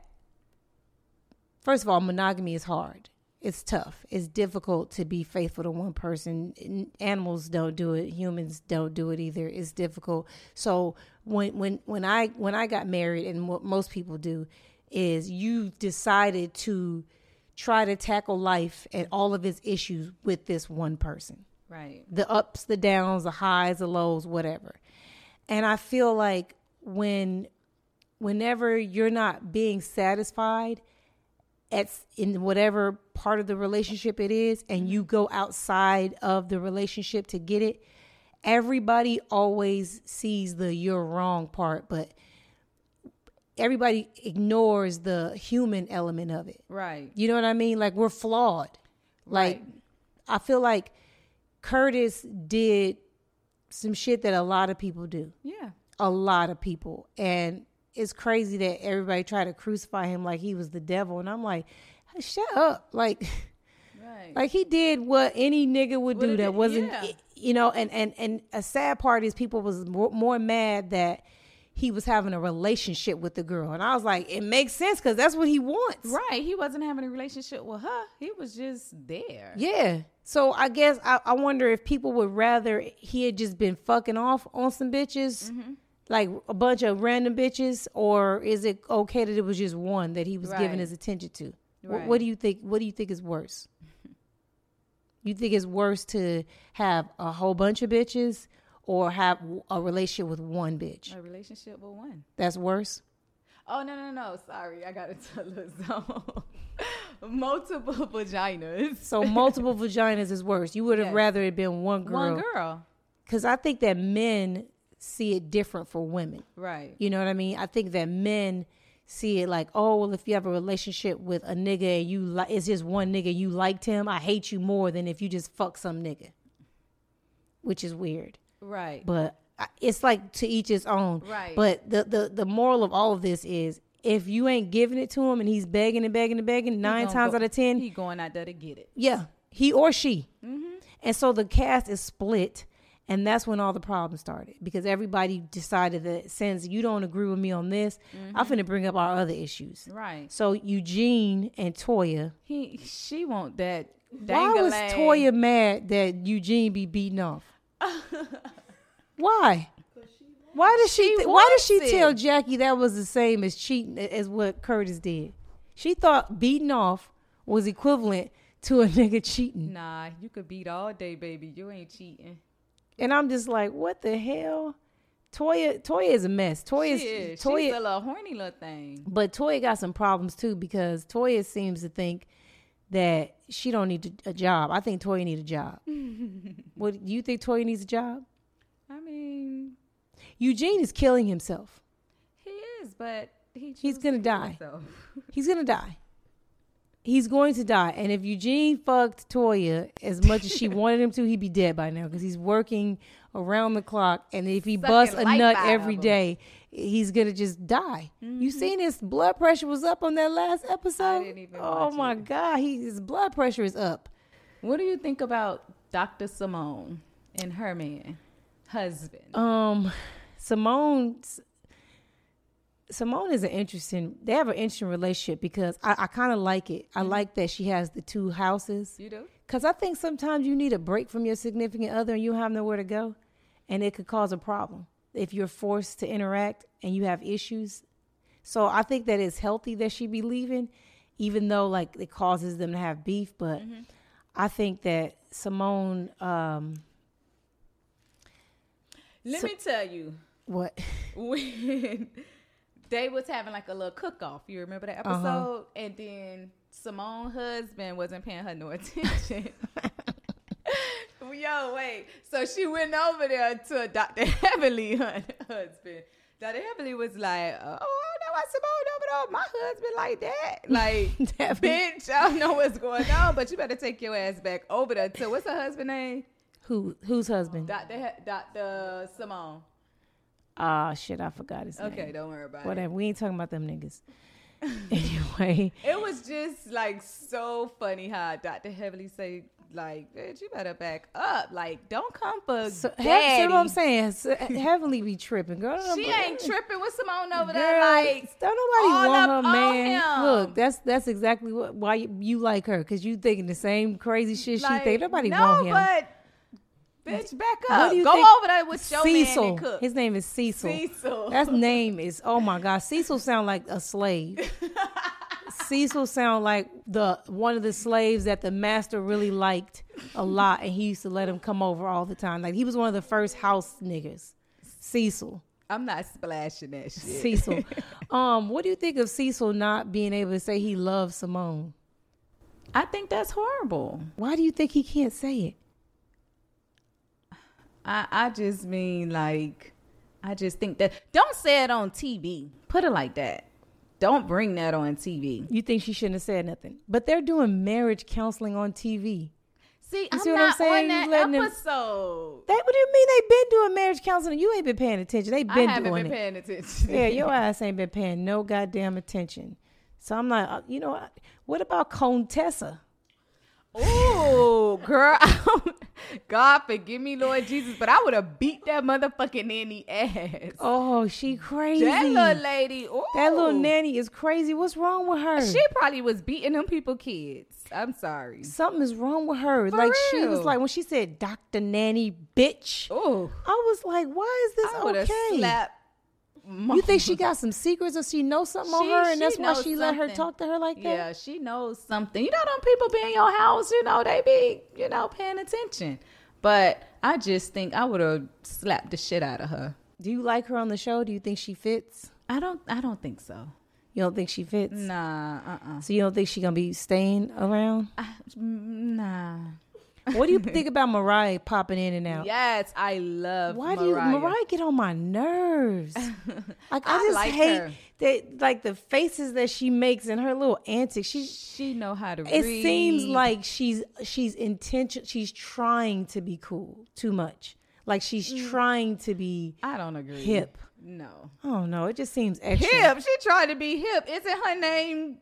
first of all, monogamy is hard. It's tough. It's difficult to be faithful to one person. Animals don't do it. Humans don't do it either. It's difficult. So when when when I when I got married, and what most people do, is you decided to try to tackle life and all of its issues with this one person.
Right.
The ups, the downs, the highs, the lows, whatever. And I feel like when whenever you're not being satisfied at in whatever part of the relationship it is, and you go outside of the relationship to get it, everybody always sees the you're wrong part, but everybody ignores the human element of it.
Right.
You know what I mean? Like, we're flawed. Like,
right.
I feel like Curtis did some shit that a lot of people do.
Yeah.
A lot of people. And it's crazy that everybody tried to crucify him like he was the devil. And I'm like, hey, shut up. Like,
right.
like he did what any nigga would
what
do that
it,
wasn't,
yeah.
you know, and, and, and a sad part is people was more, more mad that he was having a relationship with the girl. And I was like, it makes sense because that's what he wants.
Right. He wasn't having a relationship with her. He was just there.
Yeah. So I guess I, I wonder if people would rather he had just been fucking off on some bitches, mm-hmm. like a bunch of random bitches, or is it okay that it was just one that he was
right.
giving his attention to?
Right.
What, what do you think? What do you think is worse? You think it's worse to have a whole bunch of bitches or have a relationship with one bitch?
A relationship with one.
That's worse?
Oh, no, no, no. Sorry. I got to tell us. Multiple vaginas.
So multiple vaginas is worse. You would have
yes.
rather it been one girl.
One girl.
Because I think that men see it different for women.
Right.
You know what I mean? I think that men see it like, oh, well, if you have a relationship with a nigga and you like, it's just one nigga, you liked him, I hate you more than if you just fuck some nigga. Which is weird.
Right.
But it's like to each his own.
Right.
But the, the, the moral of all of this is, if you ain't giving it to him and he's begging and begging and begging, he nine times
go,
out of ten,
he going out there to get it.
Yeah, he or she.
Mm-hmm.
And so the cast is split, and that's when all the problems started, because everybody decided that since you don't agree with me on this, mm-hmm. I'm finna bring up our other issues.
Right.
So Eugene and Toya,
he she want that.
Why was Toya mad that Eugene be beaten off? Why? Why did she? Th- why did she
it.
tell Jackie that was the same as cheating as what Curtis did? She thought beating off was equivalent to a nigga cheating.
Nah, you could beat all day, baby. You ain't cheating.
And I'm just like, what the hell? Toya, Toya is a mess. Toya
she
is,
is.
Toya,
She's a little horny little thing.
But Toya got some problems too, because Toya seems to think that she don't need a job. I think Toya need a job. What do you think? Toya needs a job?
I mean,
Eugene is killing himself.
He is, but he
he's gonna
to
die. He's gonna die. He's going to die. And if Eugene fucked Toya as much as she wanted him to, he'd be dead by now, because he's working around the clock. And if he
Sucking
busts a nut
out
every
of him.
day, he's gonna just die.
Mm-hmm.
You seen his blood pressure was up on that last episode?
I didn't even
oh
watch
my
it.
God, he, his blood pressure is up.
What do you think about Doctor Simone and her man husband?
Um, Simone, Simone is an interesting. They have an interesting relationship because I, I kind of like it. I mm-hmm. like that she has the two houses.
You do?
Because I think sometimes you need a break from your significant other and you have nowhere to go, and it could cause a problem if you're forced to interact and you have issues. So I think that it's healthy that she be leaving, even though like it causes them to have beef. But mm-hmm. I think that Simone. Um,
Let so, me tell you
what
when they was having like a little cook off. You remember that episode? Uh-huh. And then Simone's husband wasn't paying her no attention. Yo, wait. So she went over there to Doctor Heavenly, her husband. Doctor Heavenly was like, oh, that was Simone over there. My husband like that. Like, bitch, I don't know what's going on, but you better take your ass back over there. So what's her husband name?
Who? Whose husband?
Doctor He- Doctor Simone.
Ah, uh, shit, I forgot his name.
Okay, don't worry about
Whatever.
it.
Whatever. We ain't talking about them niggas. Anyway.
It was just, like, so funny how Doctor Heavenly say, like, bitch, you better back up. Like, don't come for
so,
daddy.
See what I'm saying? So, Heavenly be tripping, girl.
She ain't tripping with Simone over
girl,
there. Like,
don't nobody
all
want
up
her, man.
him.
Look, that's that's exactly what, why you, you like her, because you thinking the same crazy shit
like,
she think. Nobody
no,
want him.
but bitch, back up. Go
think?
over there with your
Cecil.
man and cook.
His name is Cecil.
Cecil.
That name is, oh my God. Cecil sound like a slave. Cecil sound like the one of the slaves that the master really liked a lot, and he used to let him come over all the time. Like, he was one of the first house niggas. Cecil.
I'm not splashing that shit.
Cecil. um, what do you think of Cecil not being able to say he loves Simone?
I think that's horrible.
Why do you think he can't say it?
I, I just mean, like, I just think that, don't say it on T V. Put it like that. Don't bring that on T V.
You think she shouldn't have said nothing? But they're doing marriage counseling on T V.
See,
you
I'm
see
not
what I'm saying?
on that
Them,
episode.
that, what do you mean they've been doing marriage counseling? You ain't been paying attention. They've been
I haven't
doing
been
it.
paying attention.
Yeah, your ass ain't been paying no goddamn attention. So I'm like, uh, you know, what about Contessa?
Oh, girl. God forgive me, Lord Jesus, but I would have beat that motherfucking nanny ass.
Oh, she crazy.
That little lady. Ooh.
That little nanny is crazy. What's wrong with her?
She probably was beating them people kids. I'm sorry.
Something is wrong with her.
For
like,
real.
she was like, when she said Doctor Nanny, bitch.
Oh,
I was like, why is this
I would have
okay?
slapped.
You think she got some secrets, or she knows something
She-
on her, and
she
that's why
knows
she let her
something.
talk to her like that?
Yeah, she knows something. You know, them people be in your house, you know, they be, you know, paying attention. But I just think I would have slapped the shit out of her.
Do you like her on the show? Do you think she fits?
I don't I don't think so.
You don't think she fits?
Nah, uh-uh.
So you don't think she gonna be staying around?
I, nah.
What do you think about Mariah popping in and out?
Yes, I love
Why
Mariah.
do you Mariah get on my nerves? Like, I,
I
just
like
hate
her.
that, like the faces that she makes and her little antics. She
She know how to
it
read.
seems like she's she's intention she's trying to be cool too much. Like she's
Mm.
trying to be
I don't agree.
hip.
No.
Oh no, it just seems extra.
Hip. She tried to be hip. Isn't her name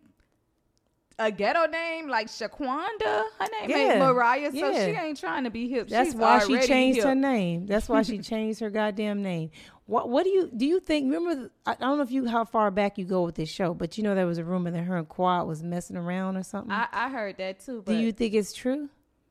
a ghetto name like Shaquanda? Her name
Yeah.
ain't Mariah, so
Yeah.
she ain't trying to be hip.
That's
She's
why she
already
changed
hip.
her name. That's why she changed her goddamn name. What What do you do? You think? Remember? I don't know if you how far back you go with this show, but you know there was a rumor that her and Quad was messing around or something.
I, I heard that too. But
do you think it's true?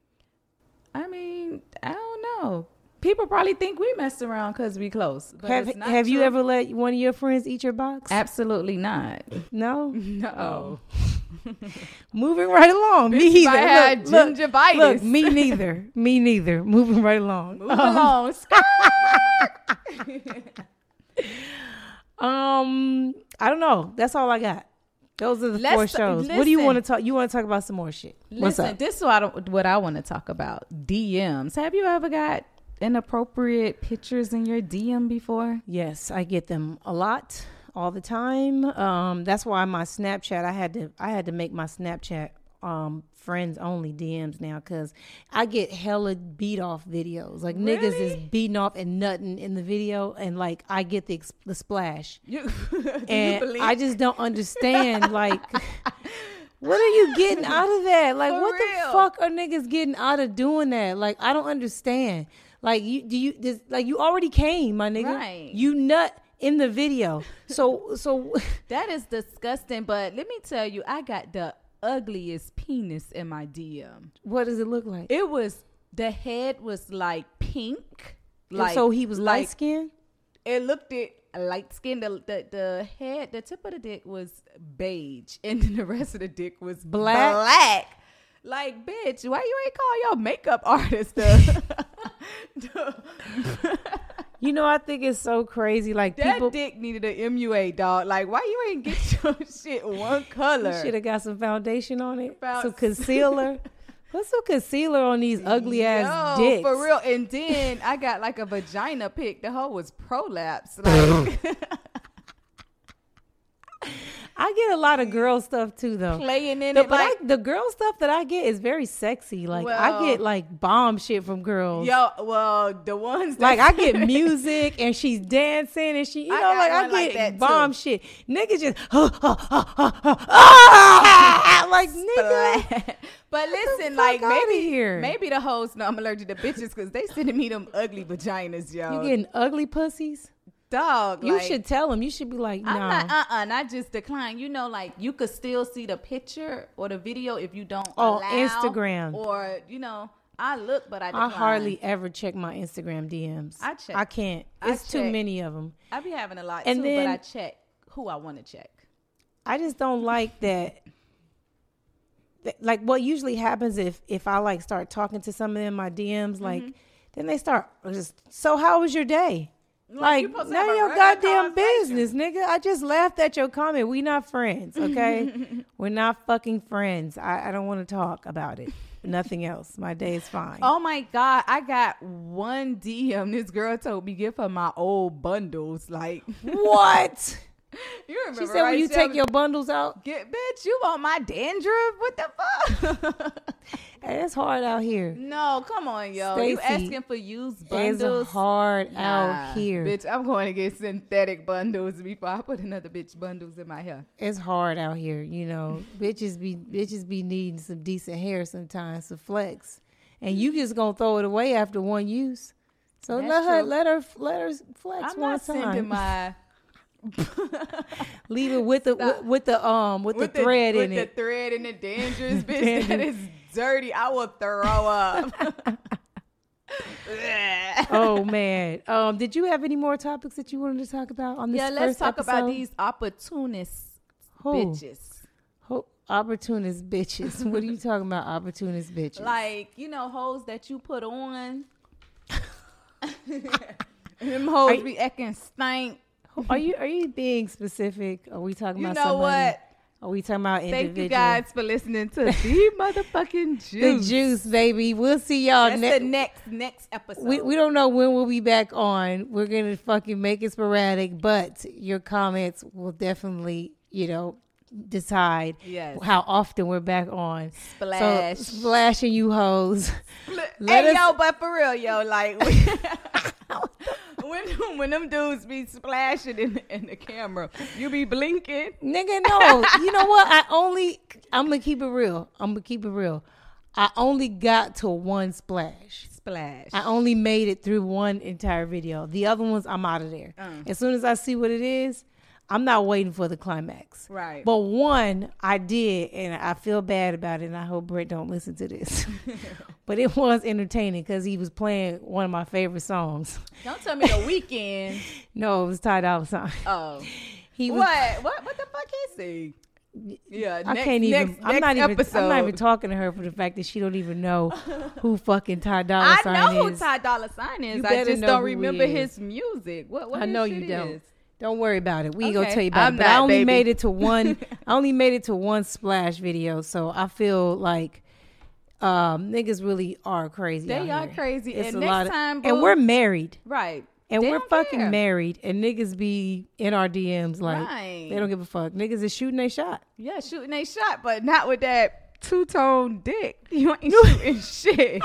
I mean, I don't know. People probably think we mess around because we close. But
Have
it's not
Have you
true.
ever let one of your friends eat your box?
Absolutely not.
No.
No.
Moving right along. Me
Bitch,
either.
I had
Look, look,
gingivitis.
look, me neither. Me neither. Moving right along.
Move along. Skirt.
Um, I don't know. That's all I got. Those are the
Let's
four
t-
shows. What do you
listen.
want to talk? You want to talk about some more shit? What's
Listen,
up?
this is what I, what I want to talk about. D Ms. Have you ever got inappropriate pictures in your D M before?
Yes, I get them a lot, all the time. Um, that's why my Snapchat. I had to. I had to make my Snapchat um friends only D Ms now because I get hella beat off videos. Like niggas is
Really?
beating off and nutting in the video, and like I get the ex- the splash.
You, do
And
you believe?
I just don't understand, like, what are you getting out of that? Like,
For
what
real.
the fuck are niggas getting out of doing that? Like, I don't understand. Like, you do you does, like you already came, my nigga.
Right.
You nut in the video. So so
that is disgusting. But let me tell you, I got the ugliest penis in my D M.
What does it look like?
It was the head was like pink. Like
so he was
like,
light skinned.
It looked it light skin. The, the the head, the tip of the dick was beige, and then the rest of the dick was
black.
Black. Like, bitch, why you ain't call your makeup artist? The, the
you know, I think it's so crazy. Like
that
people,
dick needed an M U A, dog. Like, why you ain't get your shit one color?
You should have got some foundation on it,
Found-
some concealer. Put some concealer on these ugly ass
Yo,
dicks.
for real. And then I got like a vagina pic. The hoe was prolapse. Like
I get a lot of girl stuff too, though.
Playing in
the,
it,
but
like
I, the girl stuff that I get is very sexy. Like
well,
I get like bomb shit from girls.
Yo, well, the ones that
like I get music and she's dancing and she, you
I
know, like I
like
get
that
bomb
too.
shit. Niggas just ah, like nigga.
But listen,
fuck
like
outta
maybe
here.
maybe the hoes know I'm allergic to bitches because they sending me them ugly vaginas, yo.
You getting ugly pussies?
Dog,
You
like,
should tell them. You should be like, no.
I'm not, uh-uh, not just decline. You know, like, you could still see the picture or the video if you don't
Oh,
allow.
Instagram.
Or, you know, I look, but I decline.
I hardly ever check my Instagram D Ms.
I check.
I can't.
I
It's too
check.
many of them.
I be having a lot,
And
too,
then-
but I check who I want to check.
I just don't like that. that- Like what usually happens if if I like start talking to some of them in my D Ms, like
Mm-hmm.
then they start just. So how was your day?
Like,
Like,
you supposed to
none
have
of
a
your
regular
goddamn
conversation.
business, nigga. I just laughed at your comment. We not friends, okay? We're not fucking friends. I, I don't want to talk about it. Nothing else. My day is fine.
Oh my God, I got one D M. This girl told me give her my old bundles. Like,
What?
you remember?
She said
right?
when you
She
take
was-
your bundles out,
Get, bitch, you want my dandruff? What the fuck?
hey, it's hard out here.
No, come on, yo. You
Stacey,
asking for used bundles?
It's hard
Nah,
out here.
Bitch, I'm going to get synthetic bundles before I put another bitch bundles in my hair.
It's hard out here, you know. bitches be bitches be needing some decent hair sometimes to flex, and you just gonna throw it away after one use. So
That's
let her
true.
let her let her flex
I'm
one
not
time.
sending my
Leave it with the with, with the um with,
with
the thread
with
in
the
it.
thread and the dangerous bitch. That is dirty. I will throw up.
Oh man. Um, did you have any more topics that you wanted to talk about on this?
Yeah, let's
first
talk about
episode?
these opportunist
Who?
bitches.
Ho- opportunist bitches. What are you talking about, opportunist bitches?
Like, you know, hoes that you put on. Them hoes
you-
be acting stank.
Are you are you being specific? Are we talking
You
about
know
somebody?
what?
Are we talking about individual?
Thank you guys for listening to the motherfucking
The
juice.
juice, baby. We'll see y'all
That's
next.
the next next episode.
We we don't know when we'll be back on. We're gonna fucking make it sporadic, but your comments will definitely, you know, decide
Yes.
how often we're back on.
Splash.
So splashing you hoes. Let
Hey
us-
yo, but for real, yo, like when when them dudes be splashing in, in the camera, you be blinking.
Nigga, no. You know what? I only I'm gonna keep it real. I'm gonna keep it real. I only got to one splash.
Splash.
I only made it through one entire video. The other ones, I'm out of there.
Uh.
As soon as I see what it is, I'm not waiting for the climax.
Right.
But one, I did, and I feel bad about it, and I hope Brett don't listen to this. But it was entertaining because he was playing one of my favorite songs.
Don't tell me the weekend.
No, it was Ty Dolla $ign.
Oh.
He was,
What? What what the fuck he say? Yeah,
I
next,
can't even.
next,
I'm
next
not even.
episode.
I'm not even talking to her for the fact that she don't even know who fucking Ty Dolla
I
$ign
know
is.
who Ty Dolla $ign is.
You
I
better
just
know
don't
who he
remember
is.
his music. What what
I
his
know
shit
you don't.
is.
Don't worry about it. We ain't gonna
Okay.
tell you about
I'm
it. But I
not,
only
baby.
made it to one. I only made it to one splash video, so I feel like um, niggas really are crazy.
They
out
are
here.
crazy.
It's
And
a
next
lot of-
time,
and
boo-
we're married,
Right.
and
They
we're
don't
fucking
care.
married, and niggas be in our D Ms like
Right.
they don't give a fuck. Niggas is shooting they shot.
Yeah, shooting a shot, but not with that two tone dick. You ain't shooting shit.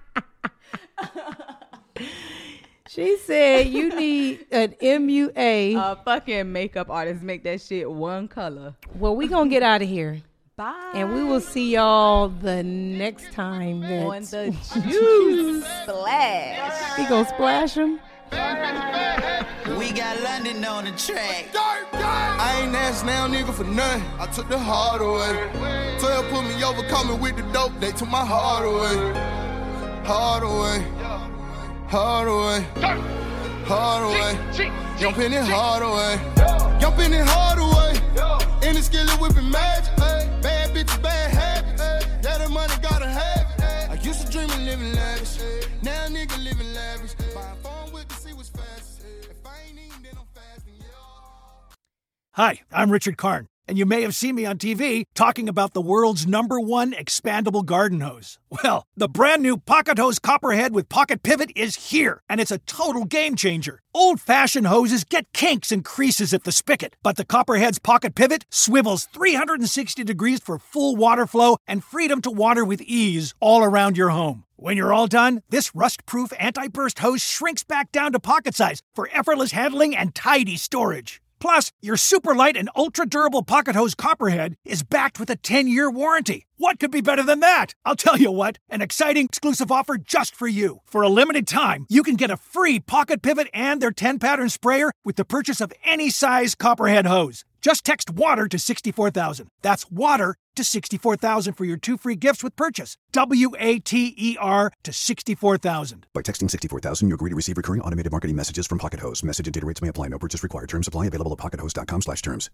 She said you need an M U A.
A fucking makeup artist make that shit one color.
Well, we gonna get out of here,
Bye.
and we will see y'all the next time. That
on the juice splash.
we gonna splash them.
We We got London on the track.
I ain't asked now, nigga, for nothing. I took the hard away. twelve put me over, coming with the dope. They took my heart away. Hard away. Hard away. Hard away. Jumping it hard away. Jumping it hard away. In the skillet whipping magic. Bad bitches, bad habits. Yeah, the money gotta have it. I used to dream of living lavish. Now nigga living lavish. Buying phone with to see what's fast. If I ain't eating, then I'm fasting.
Hi, I'm Richard Karn, and you may have seen me on T V talking about the world's number one expandable garden hose. Well, the brand new Pocket Hose Copperhead with Pocket Pivot is here, and it's a total game changer. Old-fashioned hoses get kinks and creases at the spigot, but the Copperhead's Pocket Pivot swivels three hundred sixty degrees for full water flow and freedom to water with ease all around your home. When you're all done, this rust-proof anti-burst hose shrinks back down to pocket size for effortless handling and tidy storage. Plus, your super light and ultra-durable Pocket Hose Copperhead is backed with a ten-year warranty. What could be better than that? I'll tell you what, an exciting exclusive offer just for you. For a limited time, you can get a free Pocket Pivot and their ten-pattern sprayer with the purchase of any size Copperhead hose. Just text WATER to sixty-four thousand. That's WATER to sixty-four thousand for your two free gifts with purchase. W A T E R to sixty-four thousand.
By texting sixty-four thousand, you agree to receive recurring automated marketing messages from Pocket Hose. Message and data rates may apply. No purchase required. Terms apply. Available at pocket hose dot com slash terms.